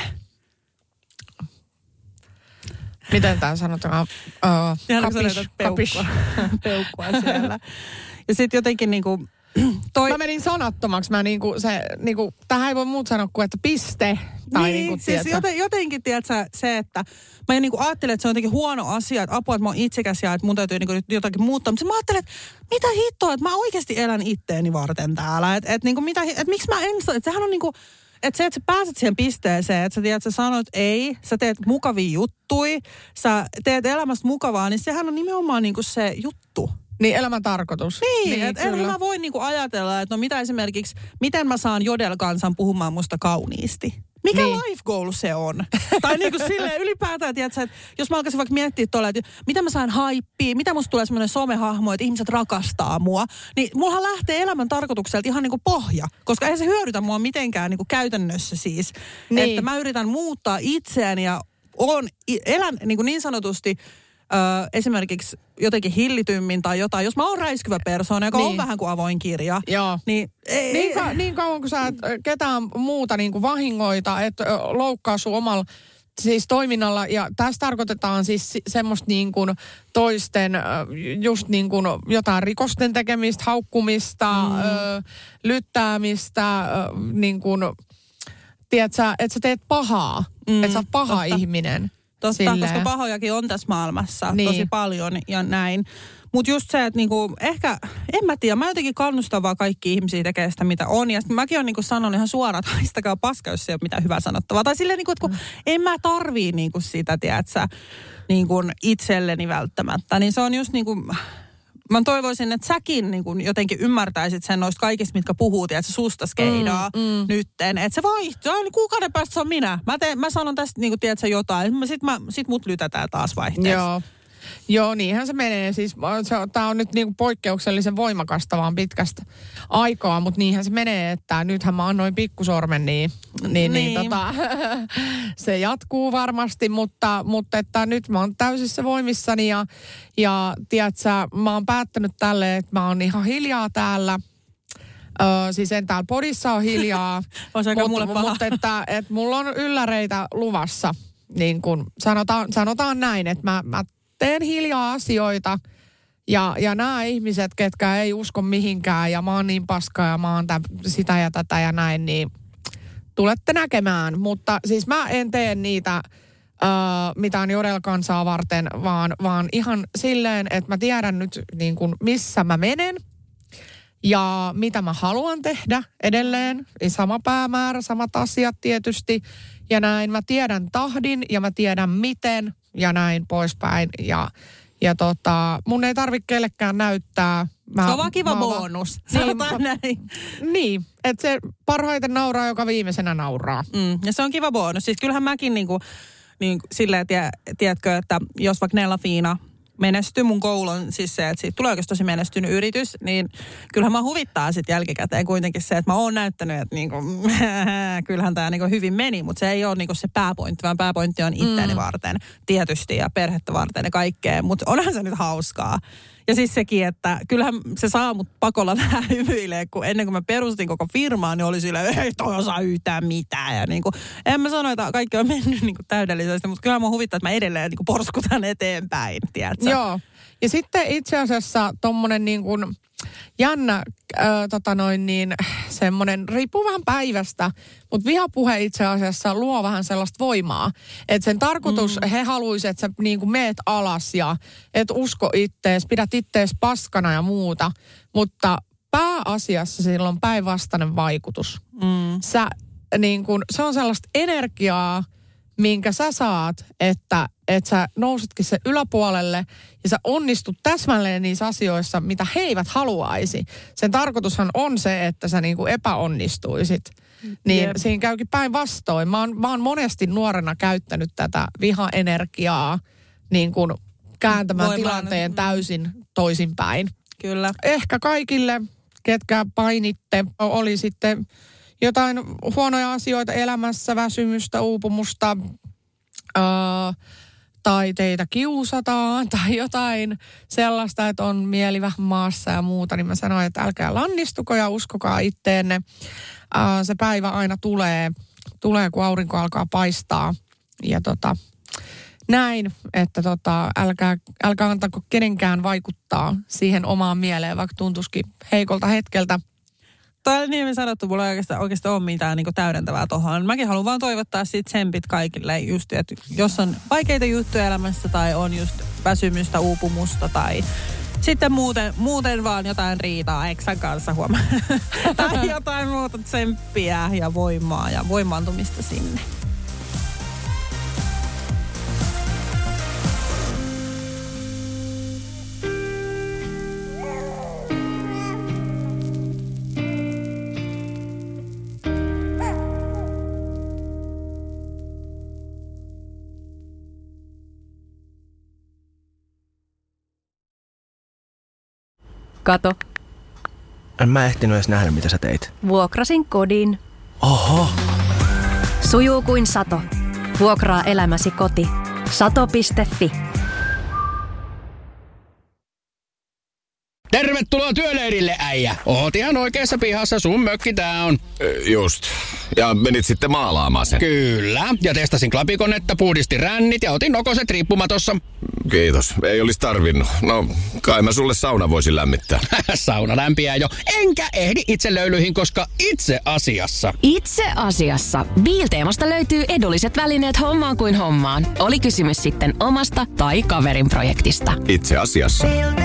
Miten tämä sanotaan? Peukkua siellä. Ja sitten jotenkin niinku... Mä menin sanattomaksi. Tähän ei voi muut sanoa kuin, että piste. Tai niin, siis jotenkin, tiedätkö, se, että mä niinku ajattelen, että se on jotenkin huono asia, että apua, että mä oon itsekäs ja että mun täytyy niinku jotakin muuttaa. Mutta mä ajattelen, että mitä hittoa, että mä oikeasti elän itteeni varten täällä. Että miksi mä en... Että sehän on niinku... Että se, että sä pääset siihen pisteeseen, että sä tiedät, sä sanot ei, sä teet mukavia juttui, sä teet elämästä mukavaa, niin sehän on nimenomaan niinku se juttu. Niin, elämän tarkoitus. Niin että enhän mä voi niinku ajatella, että no mitä esimerkiksi, miten mä saan Jodel-kansan puhumaan musta kauniisti. Mikä life goal se on? Tai niinku silleen ylipäätään, tiedätkö, että jos mä alkaisin vaikka miettiä tuolla, että mitä mä saan haippia, mitä musta tulee semmoinen somehahmo, että ihmiset rakastaa mua, niin mullahan lähtee elämän tarkoitukselta ihan niinku pohja, koska eihän se hyödytä mua mitenkään niinku käytännössä siis. Niin. Että mä yritän muuttaa itseäni ja elän niin sanotusti esimerkiksi jotenkin hillitymmin tai jotain. Jos mä oon räiskyvä persoona, joka on vähän kuin avoin kirja, niin... Niin kauan kuin sä et ketään muuta niin kuin vahingoita, että loukkaa sun omalla siis toiminnalla. Ja tässä tarkoitetaan siis semmoista niin kuin toisten just niin kuin jotain rikosten tekemistä, haukkumista, lyttäämistä, niin kuin, tiedätkö, että sä teet pahaa, että sä oot paha ihminen. Totta, koska pahojakin on tässä maailmassa tosi paljon ja näin. Mutta just se, että niinku, ehkä, en mä tiedä, mä jotenkin kannustan vaan kaikki ihmisiä tekemään sitä, mitä on. Ja sitten mäkin olen niinku sanonut ihan suoraan, että haistakaa paska, jos ei ole mitään hyvää sanottavaa. Tai silleen, niinku, että kun en mä tarvii niinku sitä, tiedätkö, niinku itselleni välttämättä. Niin se on just niinku... Mä toivoisin, että säkin niin kun jotenkin ymmärtäisit sen noista kaikista, mitkä puhuu, että se susta skeidaa nytten. Että se vaihtuu. Kuukauden päästä se on minä. Mä sanon tästä, niin kun tiedät sä jotain. Sit mut lytätään taas vaihteeksi. Joo. Joo, niinhän se menee. Siis tämä on nyt niinku poikkeuksellisen voimakasta vaan pitkästä aikaa, mutta niinhän se menee, että nythän mä annoin pikkusormen, niin. Se jatkuu varmasti, mutta että nyt mä oon täysissä voimissani ja tiedätkö, mä oon päättänyt tälleen, että mä oon ihan hiljaa täällä. Siis en täällä podissa ole hiljaa, mutta että mulla on ylläreitä luvassa, niin kuin sanotaan näin, että mä teen hiljaa asioita ja nämä ihmiset, ketkä ei usko mihinkään ja mä oon niin paskaa ja mä oon sitä ja tätä ja näin, niin tulette näkemään. Mutta siis mä en tee niitä mitään Jodel-kansaa varten, vaan ihan silleen, että mä tiedän nyt niin kuin missä mä menen. Ja mitä mä haluan tehdä edelleen, sama päämäärä, samat asiat tietysti. Ja näin mä tiedän tahdin ja mä tiedän miten ja näin poispäin. Ja mun ei tarvitse kellekään näyttää. Se on vaan kiva bonus, sanotaan näin. Niin, että se parhaiten nauraa, joka viimeisenä nauraa. Ja se on kiva bonus. Siis kyllähän mäkin niin silleen, tiedätkö, että jos vaikka Nella Fiina menestyy mun koulun, siis se, että siitä tulee oikeasti tosi menestynyt yritys, niin kyllähän mä huvittaa sitten jälkikäteen kuitenkin se, että mä oon näyttänyt, että niinku, kyllähän tää niinku hyvin meni, mutta se ei ole niinku se pääpointti, vaan pääpointti on itseäni varten tietysti ja perhettä varten ja kaikkea, mutta onhan se nyt hauskaa. Ja siis sekin, että kyllähän se saa mut pakolla vähän hymyilee, kun ennen kuin mä perustin koko firmaa, niin oli silleen, ei toi osaa yhtään mitään. Ja niinku, en mä sano, että kaikki on mennyt niinku täydellisesti, mutta kyllä mä huvittaa, että mä edelleen niinku porskutan eteenpäin, tiedätkö? Joo. Ja sitten itse asiassa tommonen niin kuin jännä, semmoinen, riippuu vähän päivästä, mutta vihapuhe itse asiassa luo vähän sellaista voimaa. Että sen tarkoitus, he haluaisivat, että sä niin kuin meet alas ja et usko ittees, pidät ittees paskana ja muuta. Mutta pääasiassa sillä on päinvastainen vaikutus. Sä, niin kuin, se on sellaista energiaa, minkä sä saat, että sä nousetkin sen yläpuolelle ja sä onnistut täsmälleen niissä asioissa, mitä he eivät haluaisi. Sen tarkoitushan on se, että sä niinku epäonnistuisit. Niin siinä käykin päinvastoin. Mä oon monesti nuorena käyttänyt tätä vihaenergiaa niin kuin kääntämään tilanteen täysin toisinpäin. Kyllä. Ehkä kaikille, ketkä painitte, oli sitten jotain huonoja asioita elämässä, väsymystä, uupumusta, tai teitä kiusataan tai jotain sellaista, että on mieli vähän maassa ja muuta, niin mä sanoin, että älkää lannistuko ja uskokaa itteenne. Se päivä aina tulee kun aurinko alkaa paistaa. Ja näin, että älkää antako kenenkään vaikuttaa siihen omaan mieleen, vaikka tuntuisikin heikolta hetkeltä. Toi niin sanottu, mulla ei oikeasti ole mitään niin täydentävää tohon. Mäkin haluan vaan toivottaa siitä tsempit kaikille just, että jos on vaikeita juttuja elämässä tai on just väsymystä, uupumusta tai sitten muuten vaan jotain riitaa eksän kanssa huomaa. Tai jotain muuta tsemppiä ja voimaa ja voimaantumista sinne. Kato. En mä ehtinyt edes nähdä, mitä sä teit. Vuokrasin kodin. Oho. Sujuu kuin sato. Vuokraa elämäsi koti. Sato.fi. Tervetuloa työleirille, äijä. Oot ihan oikeassa pihassa, sun mökki tää on. Just. Ja menit sitten maalaamaan sen. Kyllä. Ja testasin klapikonetta, puhdistin rännit ja otin nokoset riippumatossa. Kiitos. Ei olisi tarvinnut. No, kai mä sulle sauna voisin lämmittää. Sauna lämpiää jo. Enkä ehdi itse löylyihin, koska itse asiassa. Itse asiassa. Biilteemasta löytyy edulliset välineet hommaan kuin hommaan. Oli kysymys sitten omasta tai kaverin projektista. Itse asiassa.